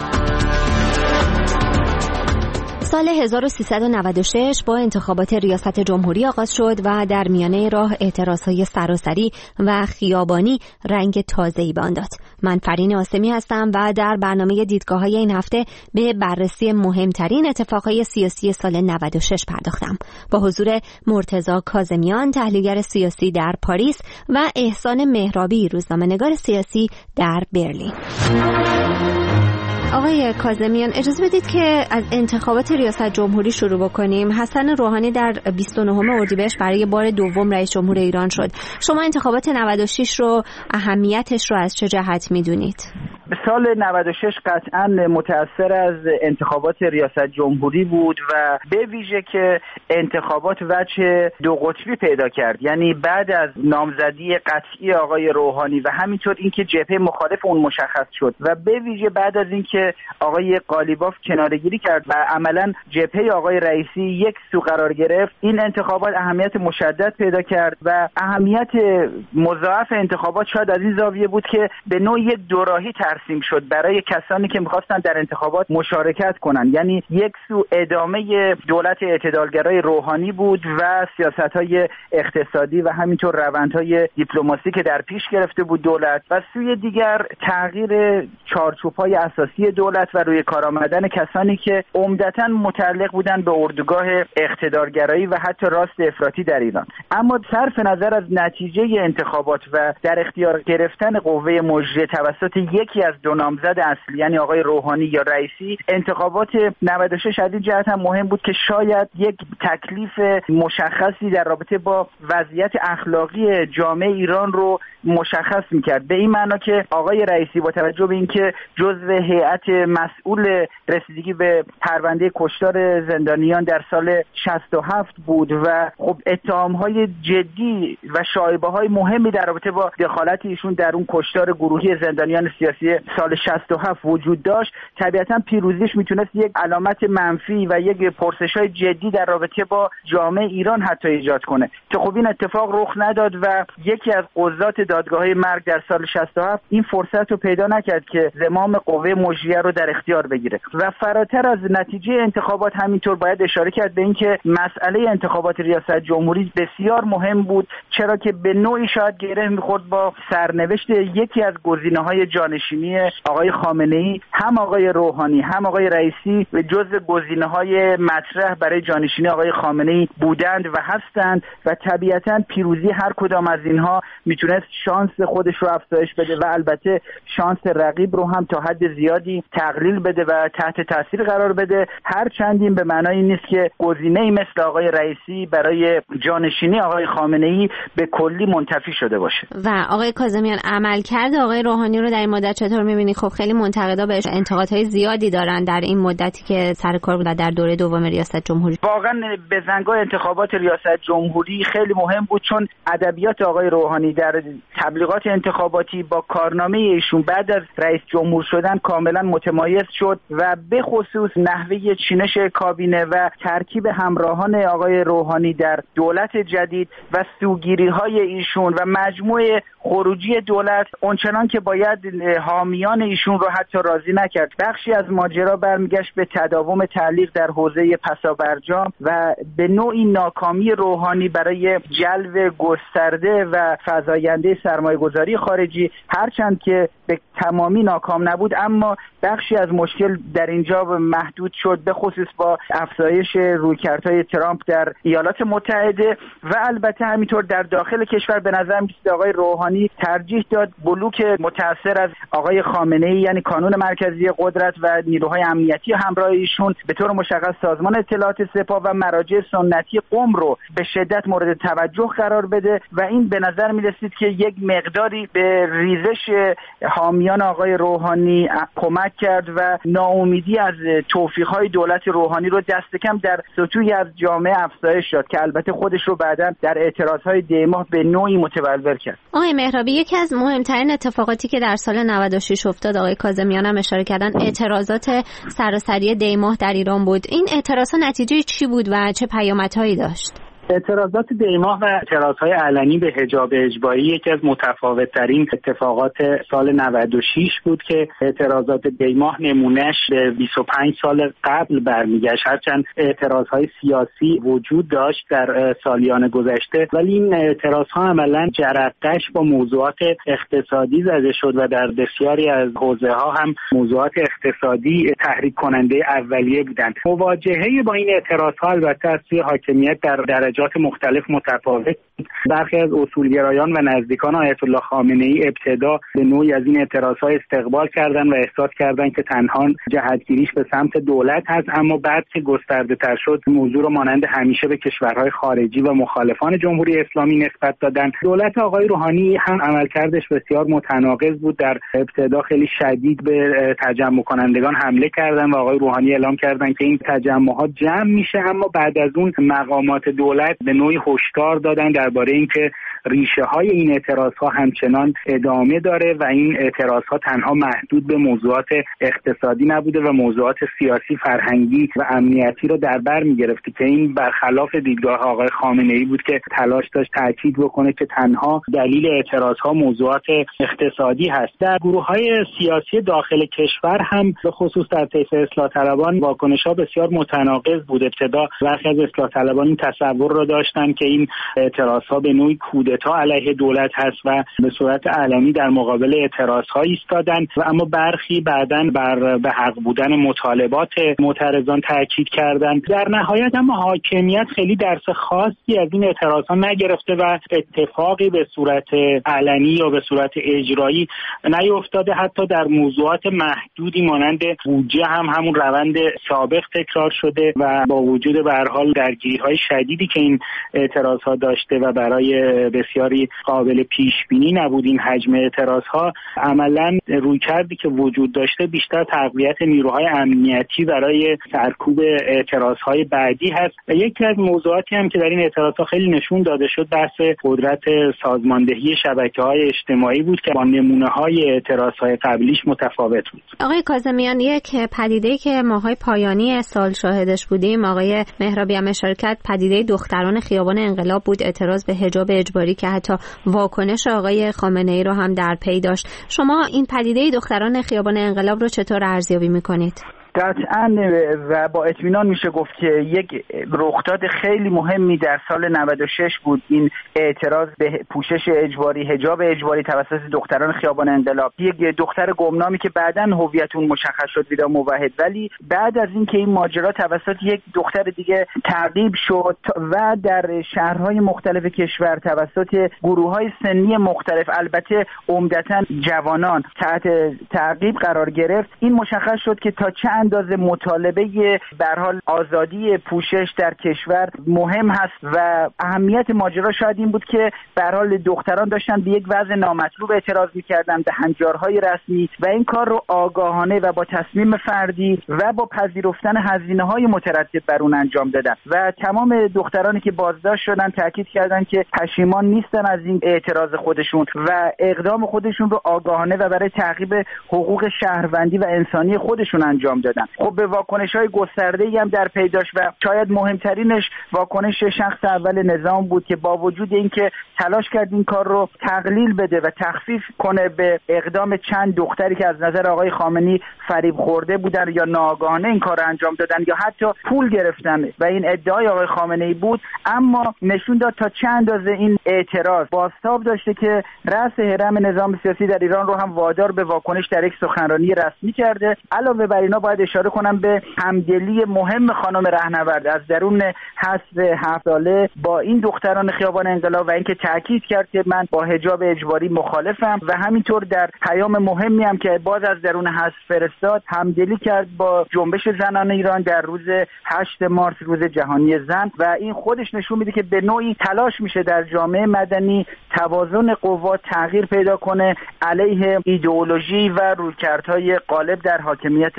Q: سال هزار و سیصد و نود و شش با انتخابات ریاست جمهوری آغاز شد و در میانه راه اعتراضهای سراسری و خیابانی رنگ تازه‌ای به آن داد. من فرین آسمی هستم و در برنامه دیدگاه‌های این هفته به بررسی مهمترین اتفاقهای سیاسی سال نود و شش پرداختم. با حضور مرتضی کاظمیان، تحلیلگر سیاسی در پاریس، و احسان مهرابی، روزنامه‌نگار سیاسی در برلین. آقای کاظمیان، اجازه بدید که از انتخابات ریاست جمهوری شروع بکنیم. حسن روحانی در بیست و نهم اردیبهشت برای بار دوم رئیس جمهور ایران شد. شما انتخابات نود و شش رو، اهمیتش رو از چه جهت میدونید؟
C: سال نود و شش قطعاً متأثر از انتخابات ریاست جمهوری بود و به ویژه که انتخابات وجه دو قطبی پیدا کرد، یعنی بعد از نامزدی قطعی آقای روحانی و همینطور اینکه جبهه مخالف اون مشخص شد و به ویژه بعد از اینکه آقای قالیباف کناره‌گیری کرد و عملاً جبهه آقای رئیسی یک سو قرار گرفت، این انتخابات اهمیت مشدد پیدا کرد و اهمیت مضاعف انتخابات شاید از این زاویه بود که به نوعی یک دوراهی ترسیم شد برای کسانی که می‌خواستن در انتخابات مشارکت کنند. یعنی یک سو ادامه دولت اعتدالگرای روحانی بود و سیاست‌های اقتصادی و همینطور روندهای دیپلماسی که در پیش گرفته بود دولت، و سوی دیگر تغییر چارچوب‌های اساسی دولت و روی کار آمدن کسانی که عمدتاً متعلق بودند به اردوگاه اقتدارگرایی و حتی راست افراطی در ایران. اما صرف نظر از نتیجه انتخابات و در اختیار گرفتن قوه مجریه توسط یکی از دو نامزد اصلی، یعنی آقای روحانی یا رئیسی، انتخابات نود و شش از این جهت هم مهم بود که شاید یک تکلیف مشخصی در رابطه با وضعیت اخلاقی جامعه ایران رو مشخص می‌کرد، به این معنا که آقای رئیسی با توجه به اینکه جزو هیئت مسئول رسیدگی به پرونده کشتار زندانیان در سال شصت و هفت بود و خب اتهام‌های جدی و شایبه‌های مهمی در رابطه با دخالت ایشون در اون کشتار گروهی زندانیان سیاسی سال شصت و هفت وجود داشت، طبیعتاً پیروزیش میتونست یک علامت منفی و یک پرسش‌های جدی در رابطه با جامعه ایران حتی ایجاد کنه که خب این اتفاق رخ نداد و یکی از قضات دادگاه‌های مرگ در سال شصت و هفت این فرصت رو پیدا نکرد که زمام قوه مجریه رو در اختیار بگیره. و فراتر از نتیجه انتخابات همینطور باید اشاره کرد به اینکه مسئله انتخابات ریاست جمهوری بسیار مهم بود، چرا که به نوعی شاید گره می‌خورد با سرنوشت یکی از گزینه‌های جانشینی آقای خامنه‌ای. هم آقای روحانی هم آقای رئیسی به جزو گزینه‌های مطرح برای جانشینی آقای خامنه‌ای بودند و هستند و طبیعتاً پیروزی هر کدام از اینها میتونست شانس خودش رو افزایش بده و البته شانس رقیب رو هم تا حد زیادی تقلیل بده و تحت تاثیر قرار بده، هر چندین به معنای نیست که گزینه‌ای مثل آقای رئیسی برای جانشینی آقای خامنه‌ای به کلی منتفی شده باشه.
Q: و آقای کاظمیان، عملکرد آقای روحانی رو در این مدت چطور می‌بینی؟ خب خیلی منتقدا بهش انتقادهای زیادی دارن در این مدتی که سر کار بود در دوره دوم ریاست جمهوری.
C: واقعا بزنگاه انتخابات ریاست جمهوری خیلی مهم بود، چون ادبیات آقای روحانی در تبلیغات انتخاباتی با کارنامه ایشون بعد از رئیس جمهور شدن کاملا متمایز شد و به خصوص نحوه چینش کابینه و ترکیب همراهان آقای روحانی در دولت جدید و سوگیری‌های ایشون و مجموعه خروجی دولت اونچنان که باید حامیان ایشون رو حتی راضی نکرد. بخشی از ماجرا برمیگشت به تداوم تعلیق در حوزه پسابرجام و به نوعی ناکامی روحانی برای جلب گسترده و فزاینده سرمایه‌گذاری خارجی، هرچند که به تمامی ناکام نبود، اما بخشی از مشکل در اینجا محدود شد، به خصوص با افزایش رویکردهای ترامپ در ایالات متحده و البته همینطور در داخل کشور. به نظر میاد آقای روحانی ترجیح داد بلوک متأثر از آقای خامنه‌ای، یعنی کانون مرکزی قدرت و نیروهای امنیتی همراه ایشون، به طور مشخص سازمان اطلاعات سپاه و مراجع سنتی قم رو به شدت مورد توجه قرار بده و این به نظر می‌رسید که یک مقداری به ریزش حامیان آقای روحانی کمک کرد و ناامیدی از توفیق‌های دولت روحانی رو دست کم در سطوحی از جامعه افزایش داد که البته خودش رو بعداً در اعتراضهای دی ماه به نوعی متبلور کرد.
Q: آقای مهرابی، یکی از مهمترین اتفاقاتی که در سال نود و شش افتاد، آقای کاظمیان هم اشاره کردن، اعتراضات سراسری دی ماه در ایران بود. این اعتراضات نتیجه چی بود و چه پیامدهایی داشت؟
D: اعتراضات دیماه و اعتراضهای علنی به حجاب اجباری یکی از متفاوت‌ترین اتفاقات سال نود و شش بود که اعتراضات دیماه نمونهش به بیست و پنج سال قبل برمیگشت. هرچند اعتراضهای سیاسی وجود داشت در سالیان گذشته، ولی این اعتراضها عملاً جرقه‌اش با موضوعات اقتصادی زده شد و در بسیاری از حوزه‌ها هم موضوعات اقتصادی تحریک کننده اولیه بودند. مواجهه با این اعتراضها البته از سوی حاکمیت در درجات مختلف متفاوت. برخی از اصولگرایان و نزدیکان آیت الله خامنه‌ای ابتدا به نوعی از این اعتراضها استقبال کردند و احساس کردند که تنها جهتگیریش به سمت دولت هست، اما بعد که گسترده‌تر شد موضوع رو مانند همیشه به کشورهای خارجی و مخالفان جمهوری اسلامی نسبت دادند. دولت آقای روحانی هم عملکردش بسیار متناقض بود. در ابتدا خیلی شدید به تجمع کنندگان حمله کردند و آقای روحانی اعلام کردند که این تجمعات جمع میشه، اما بعد از اون مقامات دولت به نوعی هشدار دادن درباره اینکه ریشه های این اعتراض ها همچنان ادامه داره و این اعتراض ها تنها محدود به موضوعات اقتصادی نبوده و موضوعات سیاسی، فرهنگی و امنیتی رو در بر می‌گرفته که این برخلاف دیدگاه آقای خامنه‌ای بود که تلاش داشت تاکید بکنه که تنها دلیل اعتراض ها موضوعات اقتصادی هست. در گروه‌های سیاسی داخل کشور هم به خصوص در طیف اصلاح طلبان واکنش‌ها بسیار متناقض بود. ابتدا برخی از اصلاح طلبان این تصور را داشتن که این اعتراض‌ها به نوعی کودتا علیه دولت هست و به صورت علنی در مقابل اعتراض‌ها ایستادن و اما برخی بعداً بر به حق بودن مطالبات معترضان تاکید کردند. در نهایت اما حاکمیت خیلی درس خاصی از این اعتراض‌ها نگرفته و اتفاقی به صورت علنی یا به صورت اجرایی نیفتاده. حتی در موضوعات محدودی مانند بودجه هم همون روند سابق تکرار شده و با وجود به هر حال درگیری‌های شدیدی که این اعتراض‌ها داشته و برای بسیاری قابل پیش بینی نبود این حجم اعتراض‌ها، عملاً رویکردی که وجود داشته بیشتر تقویت نیروهای امنیتی برای سرکوب اعتراض‌های بعدی هست. و یکی از موضوعاتی هم که در این اعتراض‌ها خیلی نشون داده شد بحث قدرت سازماندهی شبکه‌های اجتماعی بود که با نمونه‌های اعتراض‌های قبلیش متفاوت بود.
Q: آقای کاظمیان، یک پدیده‌ای که ماهای پایانی سال شاهدش بودیم، آقای مهرابی هم اشاره کرد، پدیده دختران خیابان انقلاب بود، اعتراض به حجاب اجباری که حتی واکنش آقای خامنه‌ای رو هم در پی داشت. شما این پدیده دختران خیابان انقلاب رو چطور ارزیابی می‌کنید؟
V: قطعاً و با اطمینان میشه گفت که یک رخداد خیلی مهمی در سال نود و شش بود این اعتراض به پوشش اجباری، حجاب اجباری توسط دختران خیابان انقلاب. یک دختر گمنامی که بعداً هویت اون مشخص شد ویدا موحد، ولی بعد از این که این ماجرا توسط یک دختر دیگه تعقیب شد و در شهرهای مختلف کشور توسط گروه‌های سنی مختلف، البته عمدتاً جوانان، تحت تعقیب قرار گرفت، این مشخص شد که تا چه اندازه مطالبه به هر حال آزادی پوشش در کشور مهم هست و اهمیت ماجرا شاید این بود که به هر حال دختران داشتن به یک وضع نامطلوب اعتراض می‌کردند به هنجارهای رسمی و این کار رو آگاهانه و با تصمیم فردی و با پذیرفتن هزینه‌های مترتب بر اون انجام دادن و تمام دخترانی که بازداشت شدن تاکید کردند که پشیمان نیستن از این اعتراض خودشون و اقدام خودشون رو آگاهانه و برای تعقیب حقوق شهروندی و انسانی خودشون انجام دادن. خب به واکنش‌های گسترده‌ای هم در پی داشت و شاید مهمترینش واکنش شخص اول نظام بود که با وجود اینکه تلاش کرد این کار رو تقلیل بده و تخفیف کنه به اقدام چند دختری که از نظر آقای خامنه‌ای فریب خورده بودن یا ناآگاهانه این کار رو انجام دادن یا حتی پول گرفتن و این ادعای آقای خامنه‌ای بود، اما نشون داد تا چند اندازه این اعتراض بازتاب داشته که رأس هرم نظام سیاسی در ایران رو هم وادار به واکنش در یک سخنرانی رسمی کرده. علاوه بر اینا باید اشاره کنم به همدلی مهم خانم رهنورد از درون حزب هفت ساله با این دختران خیابان انقلاب و اینکه تاکید کرد که من با حجاب اجباری مخالفم و همینطور در پیام مهمی هم که باز از درون حزب فرستاد همدلی کرد با جنبش زنان ایران در روز هشتم مارس، روز جهانی زن، و این خودش نشون میده که به نوعی تلاش میشه در جامعه مدنی توازن قوا تغییر پیدا کنه علیه ایدئولوژی و رویکردهای غالب در حاکمیت سیاسی.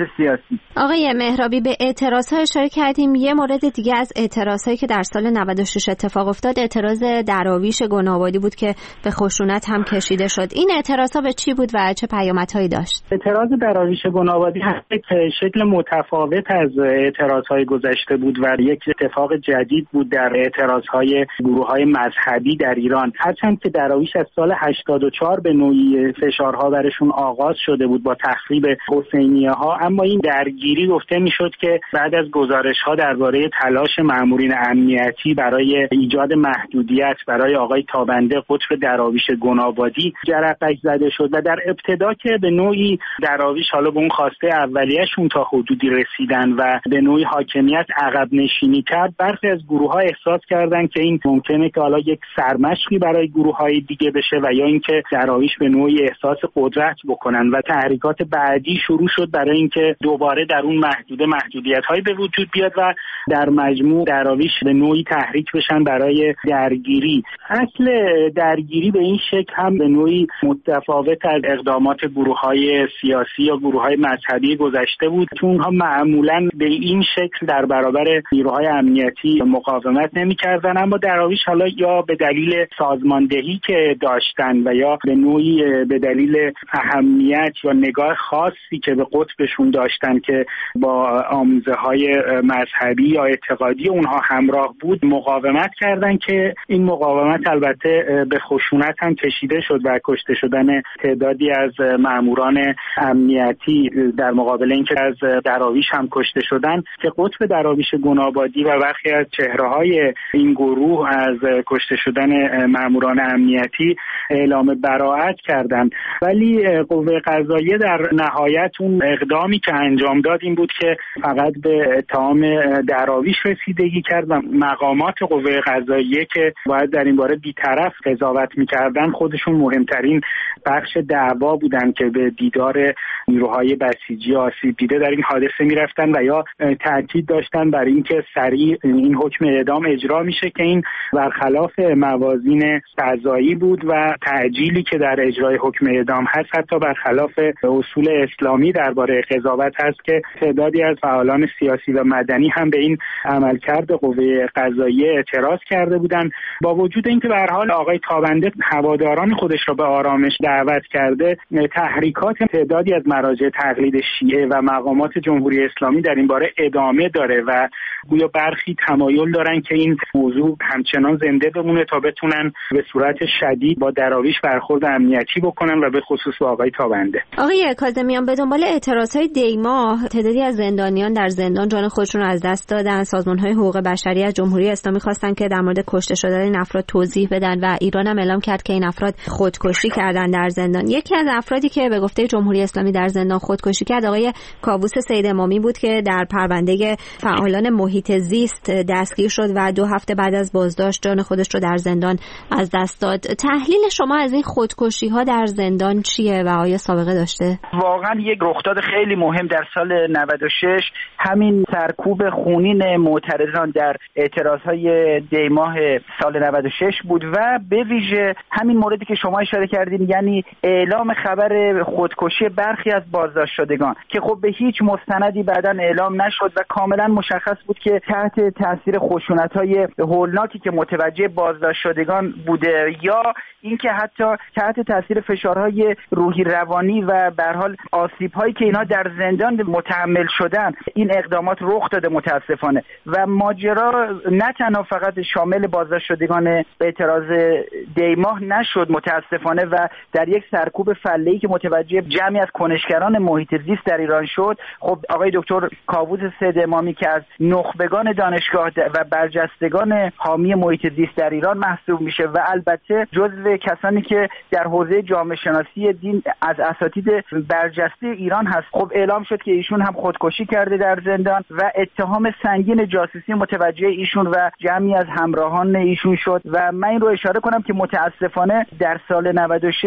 V: هستیم.
L: آقای مهرابی، به اعتراض‌ها اشاره کردیم. یه مورد دیگه از اعتراض‌هایی که در سال نود و شش اتفاق افتاد اعتراض دراویش گنابادی بود که به خشونت هم کشیده شد. این اعتراض‌ها به چی بود و چه پیامدهایی داشت؟
V: اعتراض دراویش گنابادی یک شکل متفاوت از اعتراض‌های گذشته بود و یک اتفاق جدید بود در اعتراض‌های گروه‌های مذهبی در ایران. هرچند که دراویش از سال هشتاد و چهار به نوعی فشارها برشون آغاز شده بود با تخریب حسینیه‌ها، اما این درگیری گفته میشد که بعد از گزارش‌ها درباره تلاش مامورین امنیتی برای ایجاد محدودیت برای آقای تابنده قطب دراویش گنابادی جرقه زده شد و در ابتدا که به نوعی دراویش حالا به اون خواسته اولیه‌شون تا حدودی رسیدن و به نوعی حاکمیت عقب نشینی کرد، برخی از گروه‌ها احساس کردند که این ممکنه که حالا یک سرمشقی برای گروه‌های دیگه بشه و یا اینکه دراویش به نوعی احساس قدرت بکنن و تحریکات بعدی شروع شد برای اینکه دوباره در اون محدوده محدودیت‌هایی به وجود بیاد و در مجموع دراویش به نوعی تحریک بشن برای درگیری. اصل درگیری به این شکل هم به نوعی متفاوت از اقدامات گروه‌های سیاسی یا گروه‌های مذهبی گذشته بود، چون اونها معمولاً به این شکل در برابر نیروهای امنیتی مقاومت نمی‌کردن، اما دراویش حالا یا به دلیل سازماندهی که داشتن و یا به نوعی به دلیل اهمیت یا نگاه خاصی که به قطبشون داشتن که با آمیزه‌های مذهبی یا اعتقادی اونها همراه بود، مقاومت کردن که این مقاومت البته به خشونت هم کشیده شد و کشته شدن تعدادی از ماموران امنیتی در مقابل اینکه از دراویش هم کشته شدن که قطب دراویش گنابادی و برخی از چهره‌های این گروه از کشته شدن ماموران امنیتی اعلام براءت کردند. ولی قوه قضاییه در نهایت اون اقدامی که انجام داد این بود که فقط به اتهام دراویش رسیدگی کرد و مقامات قوه قضاییه که باید در این باره بی‌طرف قضاوت می‌کردن خودشون مهمترین بخش دعوا بودن که به دیدار نیروهای بسیجی آسیب دیده در این حادثه می‌رفتن و یا تاکید داشتن بر اینکه سریع این حکم اعدام اجرا میشه که این برخلاف موازین قضایی بود و تعجیلی که در اجرای حکم اعدام هست حتی برخلاف اصول اسلامی درباره قضاوت هست که تعدادی از فعالان سیاسی و مدنی هم به این عملکرد قوه قضاییه اعتراض کرده بودند. با وجود اینکه به هر حال آقای تابنده هواداران خودش را به آرامش دعوت کرده، تحریکات تعدادی از مراجع تقلید شیعه و مقامات جمهوری اسلامی در این باره ادامه داره و گویا برخی تمایل دارن که این موضوع همچنان زنده بمونه تا بتونن به صورت شدید با دراویش برخورد امنیتی بکنن و به خصوص با آقای تابنده.
L: آقای کاظمیان، به دنبال اعتراضهای دی‌ماه تعدادی از زندانیان در زندان جان خودشون رو از دست دادن. سازمان‌های حقوق بشری از جمهوری اسلامی خواستن که در مورد کشته شدن این افراد توضیح بدن و ایران هم اعلام کرد که این افراد خودکشی کردن در زندان. یکی از افرادی که به گفته جمهوری اسلامی در زندان خودکشی کرد آقای کاووس سید امامی بود که در پرونده فعالان محیط زیست دستگیر شد و دو هفته بعد از بازداشت جان خودش رو در زندان از دست داد. تحلیل شما از این خودکشی‌ها در زندان چیه و آیا سابقه داشته؟
V: واقعا یک رخداد خیلی مهم در سال نود و شش همین سرکوب خونین معترضان در اعتراضهای دی‌ماه سال نود و شش بود و به ویژه همین موردی که شما اشاره کردین، یعنی اعلام خبر خودکشی برخی از بازداشت شدگان که خب به هیچ مستندی بعداً اعلام نشد و کاملا مشخص بود که تحت تاثیر خشونت‌های هولناکی که متوجه بازداشت شدگان بوده یا اینکه حتی تحت تاثیر فشارهای روحی روانی و به هر حال آسیب‌هایی که اینا در زندان متحمل شدن این اقدامات رخ داده متاسفانه. و ماجرا نه تنها فقط شامل بازداشت شدگان اعتراض دی‌ماه نشد متاسفانه و در یک سرکوب فله‌ای که متوجه جمعی از کنشگران محیط زیست در ایران شد، خب آقای دکتر کاووس سید امامی که از نخبگان دانشگاه و برجستگان حامی محیط زیست در ایران محسوب میشه و البته جزو کسانی که در حوزه جامعه شناسی دین از اساتید برجسته ایران هست، خب اعلام شد که ایشون هم خودکشی کرده در زندان و اتهام سنگین جاسوسی متوجه ایشون و جمعی از همراهان ایشون شد. و من این رو اشاره کنم که متاسفانه در سال نود و شش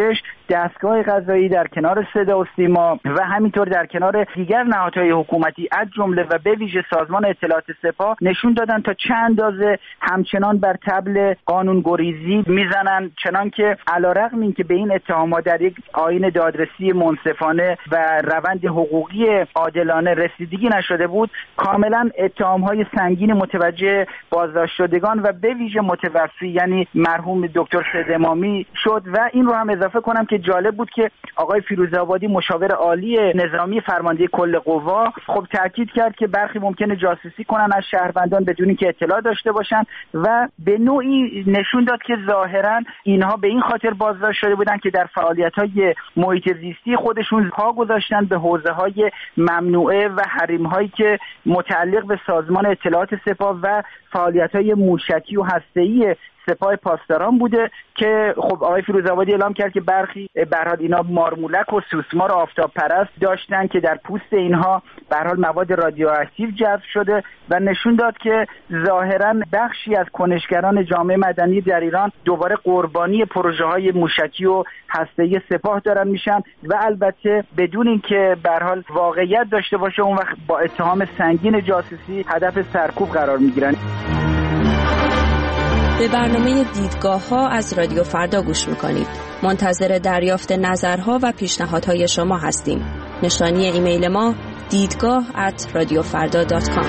V: دستگاه قضایی در کنار صدا و سیما و همینطور در کنار دیگر نهادهای حکومتی از جمله و به ویژه سازمان اطلاعات سپاه نشون دادن تا چه اندازه همچنان بر طبل قانونگریزی میزنن، چنان که علیرغم اینکه به این اتهامات در یک آیین دادرسی منصفانه و روند حقوقی عادلانه رسیدگی نشده بود، کاملا اتهامهای سنگین متوجه بازداشت شدگان و به ویژه متوفی یعنی مرحوم دکتر سید امامی شد. و این رو هم اضافه کنم که جالب بود که آقای فیروزآبادی مشاور عالی نظامی فرمانده کل قوا خب تاکید کرد که برخی ممکنه جاسوسی کنن از شهروندان بدون که اطلاع داشته باشن و به نوعی نشون داد که ظاهرا اینها به این خاطر بازداشت شده بودن که در فعالیت‌های محیط زیستی خودشون پا گذاشتن به حوزه‌های ممنوعه و حریم‌هایی که متعلق به سازمان اطلاعات سپاه و فعالیت‌های موشکی و هسته‌ای سپاه پاسداران بوده که خب آقای فیروزآبادی اعلام کرد که برخی به هر حال اینا مارمولک و سوسمار آفتاب پرست داشتن که در پوست اینها به هر حال مواد رادیواکتیو جذب شده و نشون داد که ظاهرا بخشی از کنشگران جامعه مدنی در ایران دوباره قربانی پروژه‌های موشکی و هسته‌ای سپاه دارن میشن و البته بدون اینکه به هر حال واقعیت داشته باشه اون وقت با اتهام سنگین جاسوسی هدف سرکوب قرار میگیرن.
L: به برنامه دیدگاه ها از رادیو فردا گوش میکنید. منتظر دریافت نظرها و پیشنهادهای شما هستیم. نشانی ایمیل ما دیدگاه ات رادیو فردا دات کام.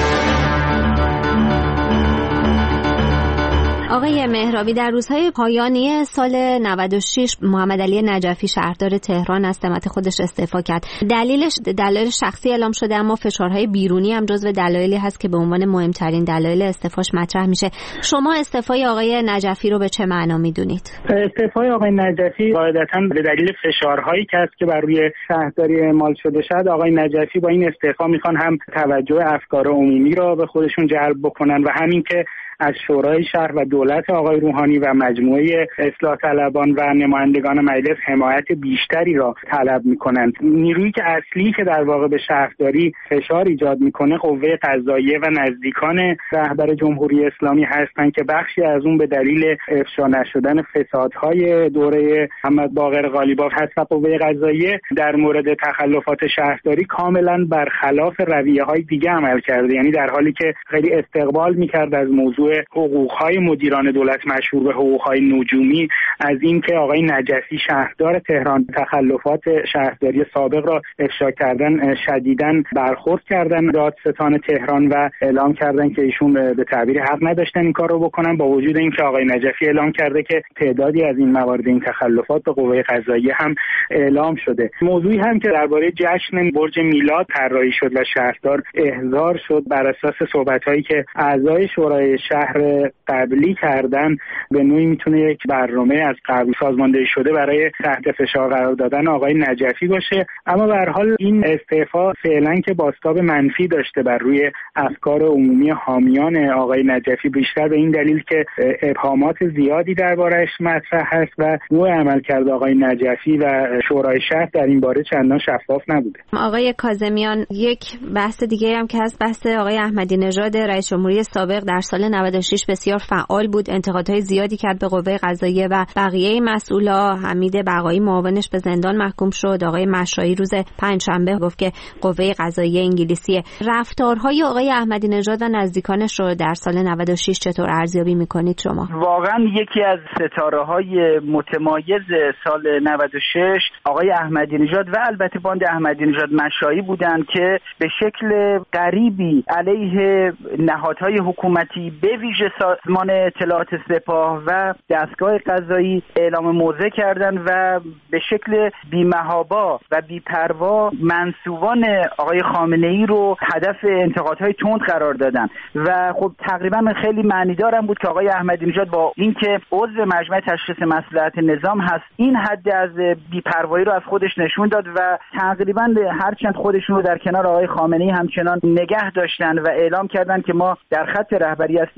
Q: آقای مهرابی، در روزهای پایانی سال نود و شش محمد علی نجفی شهردار تهران از سمت خودش استعفا کرد. دلیلش دلایل شخصی اعلام شده، اما فشارهای بیرونی هم جزو دلایلی هست که به عنوان مهمترین دلایل استعفاش مطرح میشه. شما استعفای آقای نجفی رو به چه معنا میدونید؟
D: استعفای آقای نجفی قاعدتاً به دلیل فشارهایی که است که بر روی شهرداری اعمال شده شد. آقای نجفی با این استعفا میخوان هم توجه افکار عمومی را به خودشون جلب بکنن و همین که از شورای شهر و دولت آقای روحانی و مجموعه اصلاح طلبان و نمایندگان مجلس حمایت بیشتری را طلب میکنند. نیرویی که اصلی که در واقع به شهرداری فشار ایجاد میکنه قوه قضاییه و نزدیکان رهبر جمهوری اسلامی هستند که بخشی از اون به دلیل افشا نشدن فسادهای دوره محمد باقر قالیباف هست و قوه قضاییه در مورد تخلفات شهرداری کاملا برخلاف رویه‌های دیگه عمل کرده، یعنی در حالی که خیلی استقبال میکرد از موضوع حقوق‌های مدیران دولت مشهور به حقوق‌های نجومی، از این که آقای نجفی شهردار تهران تخلفات شهرداری سابق را افشا کردن شدیداً برخورد کردن دادستان تهران و اعلام کردن که ایشون به تعبیر حق نداشتن این کار رو بکنن، با وجود اینکه آقای نجفی اعلام کرده که تعدادی از این موارد این تخلفات به قوه قضاییه هم اعلام شده. موضوعی هم که درباره جشن برج میلاد طراحی شد و شهردار احضار شد بر اساس صحبت‌هایی که اعضای شورای شهر قبلی کردن، به نوعی میتونه یک برنامه از قبل سازماندهی شده برای تحت فشار قرار دادن آقای نجفی باشه. اما به هر حال این استعفا فعلا که بازتاب منفی داشته بر روی افکار عمومی حامیان آقای نجفی، بیشتر به این دلیل که ابهامات زیادی درباره‌اش مطرح هست و نوع عملکرد آقای نجفی و شورای شهر در این باره چندان شفاف نبوده.
Q: آقای کاظمیان، یک بحث دیگه هم که هست بحث آقای احمدی نژاد رئیس جمهوری سابق در سال نود و شش بسیار فعال بود، انتقادهای زیادی کرد به قوه قضاییه و بقیه مسئولا. حمید بقایی معاونش به زندان محکوم شد. آقای مشایی روز پنجشنبه گفت که قوه قضاییه انگلیسیه. رفتارهای آقای احمدی نژاد و نزدیکانش رو در سال نود و شش چطور ارزیابی میکنید شما؟
V: واقعا یکی از ستاره‌های متمایز سال نود و شش آقای احمدی نژاد و البته باند احمدی نژاد مشایی بودند که به شکل غریبی علیه نهادهای حکومتی به ویژه سازمان اطلاعات سپاه و دستگاه قضایی اعلام موضع کردند و به شکل بی‌محابا و بی‌پروا منسوبان آقای خامنه‌ای رو هدف انتقادهای تند قرار دادن و خب تقریبا خیلی معنیدارم بود که آقای احمدی نژاد با اینکه عضو مجمع تشخیص مصلحت نظام هست این حد از بی‌پروایی رو از خودش نشون داد و تقریبا هرچند خودشون رو در کنار آقای خامنه‌ای همچنان نگه داشتن و اعلام کردن که ما در خط رهبری هستیم،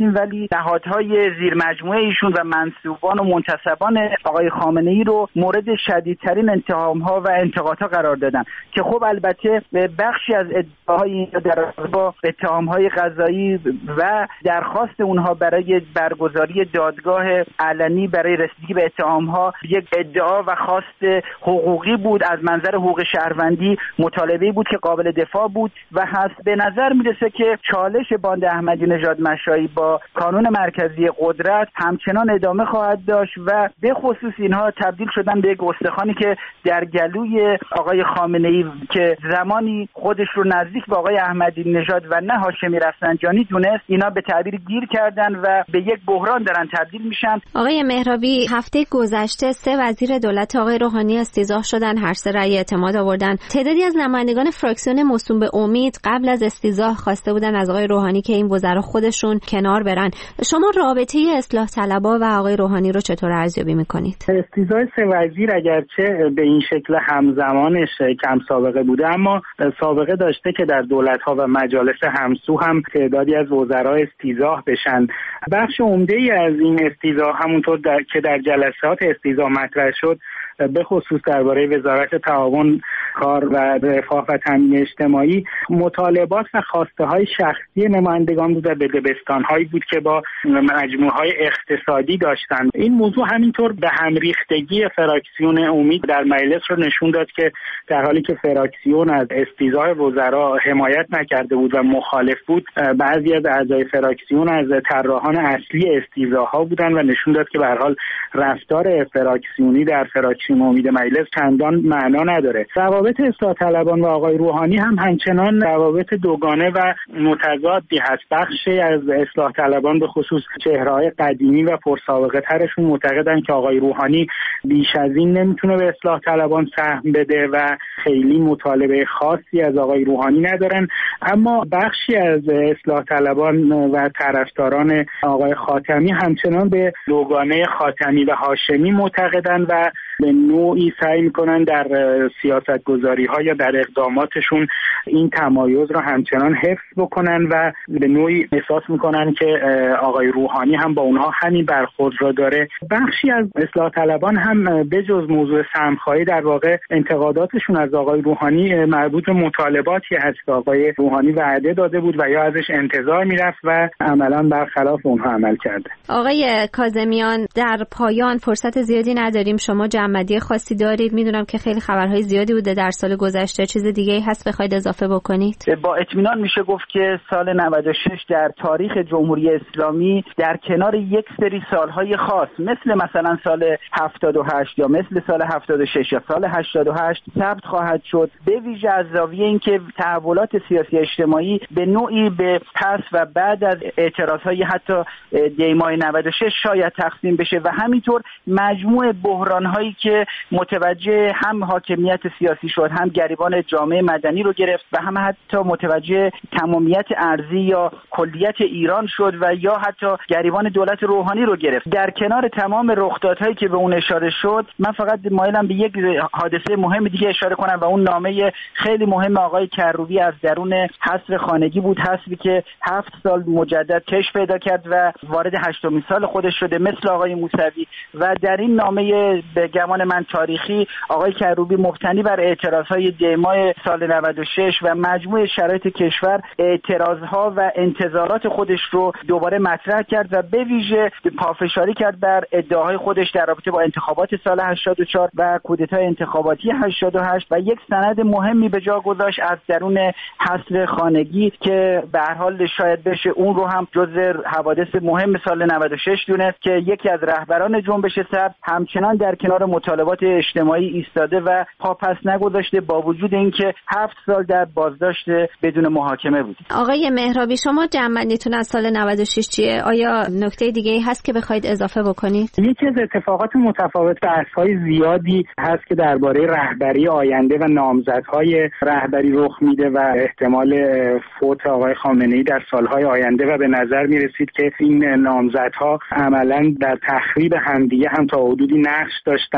V: هستیم، ولی نهادهای زیر مجموعه ایشون و منسوبان و منتسبان آقای خامنه‌ای رو مورد شدیدترین اتهام‌ها و انتقادها قرار دادن که خب البته بخشی از ادعاهای در با اتهام‌های قضایی و درخواست اونها برای برگزاری دادگاه علنی برای رسیدگی به اتهام‌ها یک ادعا و خواست حقوقی بود، از منظر حقوق شهروندی مطالبه‌ای بود که قابل دفاع بود و هست. به نظر میرسه که چالش باند احمدی نژاد مشایی با کانون مرکزی قدرت همچنان ادامه خواهد داشت و به خصوص اینها تبدیل شدن به یک استخوانی که در گلوی آقای خامنه‌ای که زمانی خودش رو نزدیک به آقای احمدی نژاد و نه هاشمی رفسنجانی دونست، اینا به تعبیر گیر کردن و به یک بحران دارن تبدیل میشن.
L: آقای مهرابی، هفته گذشته سه وزیر دولت آقای روحانی استیضاح شدن، هر سه رأی اعتماد آوردن. تعدادی از نمایندگان فراکسیون موسوم به امید قبل از استیضاح خواسته بودن از آقای روحانی که این وزرا خودشون کنار برن. شما رابطه اصلاح طلبها و آقای روحانی رو چطور ارزیابی میکنید؟
D: استیضاح سه وزیر اگرچه به این شکل همزمانش کم سابقه بوده، اما سابقه داشته که در دولت‌ها و مجالس همسو هم تعدادی از وزرا استیضاح بشن. بخش عمده‌ای از این استیضاح همونطور در... که در جلسات استیضاح مطرح شد، به خصوص درباره وزارت تعاون، کار و رفاه و تامین اجتماعی، مطالبات و خواسته های شخصی نمایندگان بود و بدبستان هایی بود که با مجموعه های اقتصادی داشتند. این موضوع همینطور به هم ریختگی فراکسیون امید در مجلس رو نشون داد که در حالی که فراکسیون از استیضاح وزرا حمایت نکرده بود و مخالف بود، بعضی از اعضای فراکسیون از طراحان اصلی استیضاح ها بودند و نشون داد که به هر حال رفتار فراکسیونی در فراکسیون امید مجلس چندان معنا نداره. روابط اصلاح طلبان و آقای روحانی هم همچنان روابط دوگانه و متضادی هست. بخشی از اصلاح طلبان به خصوص چهره‌های قدیمی و پرسابقه ترشون معتقدن که آقای روحانی بیش از این نمیتونه به اصلاح طلبان سهم بده و خیلی مطالبه خاصی از آقای روحانی ندارن، اما بخشی از اصلاح طلبان و طرفداران آقای خاتمی همچنان به دوگانه خاتمی و هاشمی معتقدن و به نوعی سعی میکنن در سیاست گذاری ها یا در اقداماتشون این تمایز رو همچنان حفظ بکنن و به نوعی احساس میکنن که آقای روحانی هم با اونها همین برخورد رو داره. بخشی از اصلاح طلبان هم به جز موضوع سهمخواهی در واقع انتقاداتشون از آقای روحانی مربوط به مطالباتی هست که آقای روحانی وعده داده بود و یا ازش انتظار میرفت و عملا برخلاف اونها عمل کرده.
L: آقای کاظمیان، در پایان فرصت زیادی نداریم، شما جمع‌بندی خاصی دارید؟ میدونم که خیلی خبرهای زیادی بوده در سال گذشته، چیز دیگه ای هست بخواید اضافه بکنید؟
V: با اطمینان میشه گفت که سال نود و شش در تاریخ جمهوری اسلامی در کنار یک سری سالهای خاص مثل مثلا سال هفتاد و هشت یا مثل سال هفتاد و شش یا سال هشتاد و هشت ثبت خواهد شد، به ویژه از زاویه اینکه تحولات سیاسی اجتماعی به نوعی به پس و بعد از اعتراضهای حتی دیماه نود و شش شاید تقسیم بشه و همینطور مجموع بحران‌هایی که متوجه هم حاکمیت سیاسی شد، هم گریبان جامعه مدنی رو گرفت و هم حتی متوجه تمامیت ارضی یا کلیت ایران شد و یا حتی گریبان دولت روحانی رو گرفت. در کنار تمام رخدادهایی که به اون اشاره شد، من فقط مایلم به یک حادثه مهم دیگه اشاره کنم و اون نامه خیلی مهم آقای کروبی از درون حصر خانگی بود، حصری که هفت سال مجدد کش پیدا کرد و وارد هشتمین سال خودش شده مثل آقای موسوی و در این نامه به گمان من تاریخی آقای کروبی مبتنی بر اعتراضهای دیماه سال نود و شش و مجموع شرایط کشور اعتراضها و انتظارات خودش رو دوباره مطرح کرد و به ویژه پافشاری کرد بر ادعاهای خودش در رابطه با انتخابات سال هشتاد و چهار و کودتای انتخاباتی هشتاد و هشت و یک سند مهمی به جا گذاشت از درون حصر خانگی که به هر حال شاید بشه اون رو هم جزو حوادث مهم سال نود و شش دونست که یکی از رهبران جنبش سبز همچنان در کنار مطالبات اجتماعی ایستاده و پاپس نگذاشته با وجود اینکه هفت سال در بازداشت بدون محاکمه بود.
L: آقای مهرابی، شما جمع‌بندیتون از سال نود و شش چیه؟ آیا نکته دیگه ای هست که بخواید اضافه بکنید؟
D: یکی از اتفاقات متفاوت بحث‌های زیادی هست که درباره رهبری آینده و نامزدهای رهبری رخ میده و احتمال فوت آقای خامنه‌ای در سالهای آینده و به نظر میرسید که این نامزدها عملاً در تخریب همدیگه هم تا حدودی نقش داشتن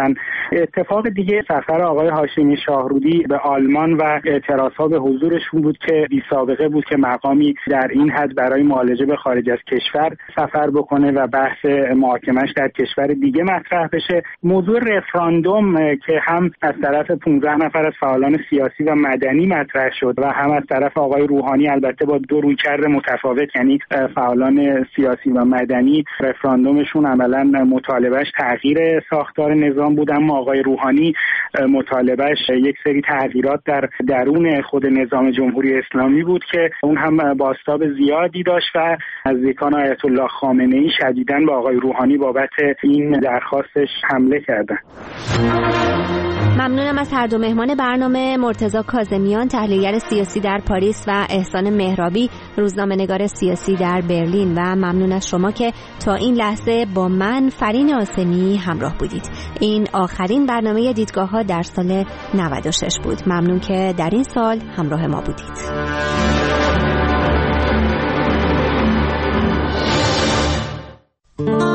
D: داشتن. اتفاق دیگه سفر آقای هاشمی شاهرودی به آلمان و اعتراضها به حضورشون بود که بی سابقه بود که مقامی در این حد برای معالجه به خارج از کشور سفر بکنه و بحث محاکمش در کشور دیگه مطرح بشه. موضوع رفراندوم که هم از طرف پانزده نفر از فعالان سیاسی و مدنی مطرح شد و هم از طرف آقای روحانی، البته با دو رویکرد متفاوت، یعنی فعالان سیاسی و مدنی رفراندومشون عملا مطالبهش تغییر ساختار نظام بود، اما آقای روحانی مطالبهش یک سری تغییرات در درون خود نظام جمهوری اسلامی بود که اون هم بازتاب زیادی داشت و نزدیکان آیت الله خامنه‌ای شدیداً به آقای روحانی بابت این درخواستش حمله کردن.
Q: ممنونم از هر دو مهمان برنامه، مرتضی کاظمیان تحلیلگر سیاسی در پاریس و احسان مهرابی روزنامه‌نگار سیاسی در برلین، و ممنون از شما که تا این لحظه با من فرین آسمی همراه بودید. این آخرین برنامه دیدگاه‌ها در سال نود و شش بود. ممنون که در این سال همراه ما بودید.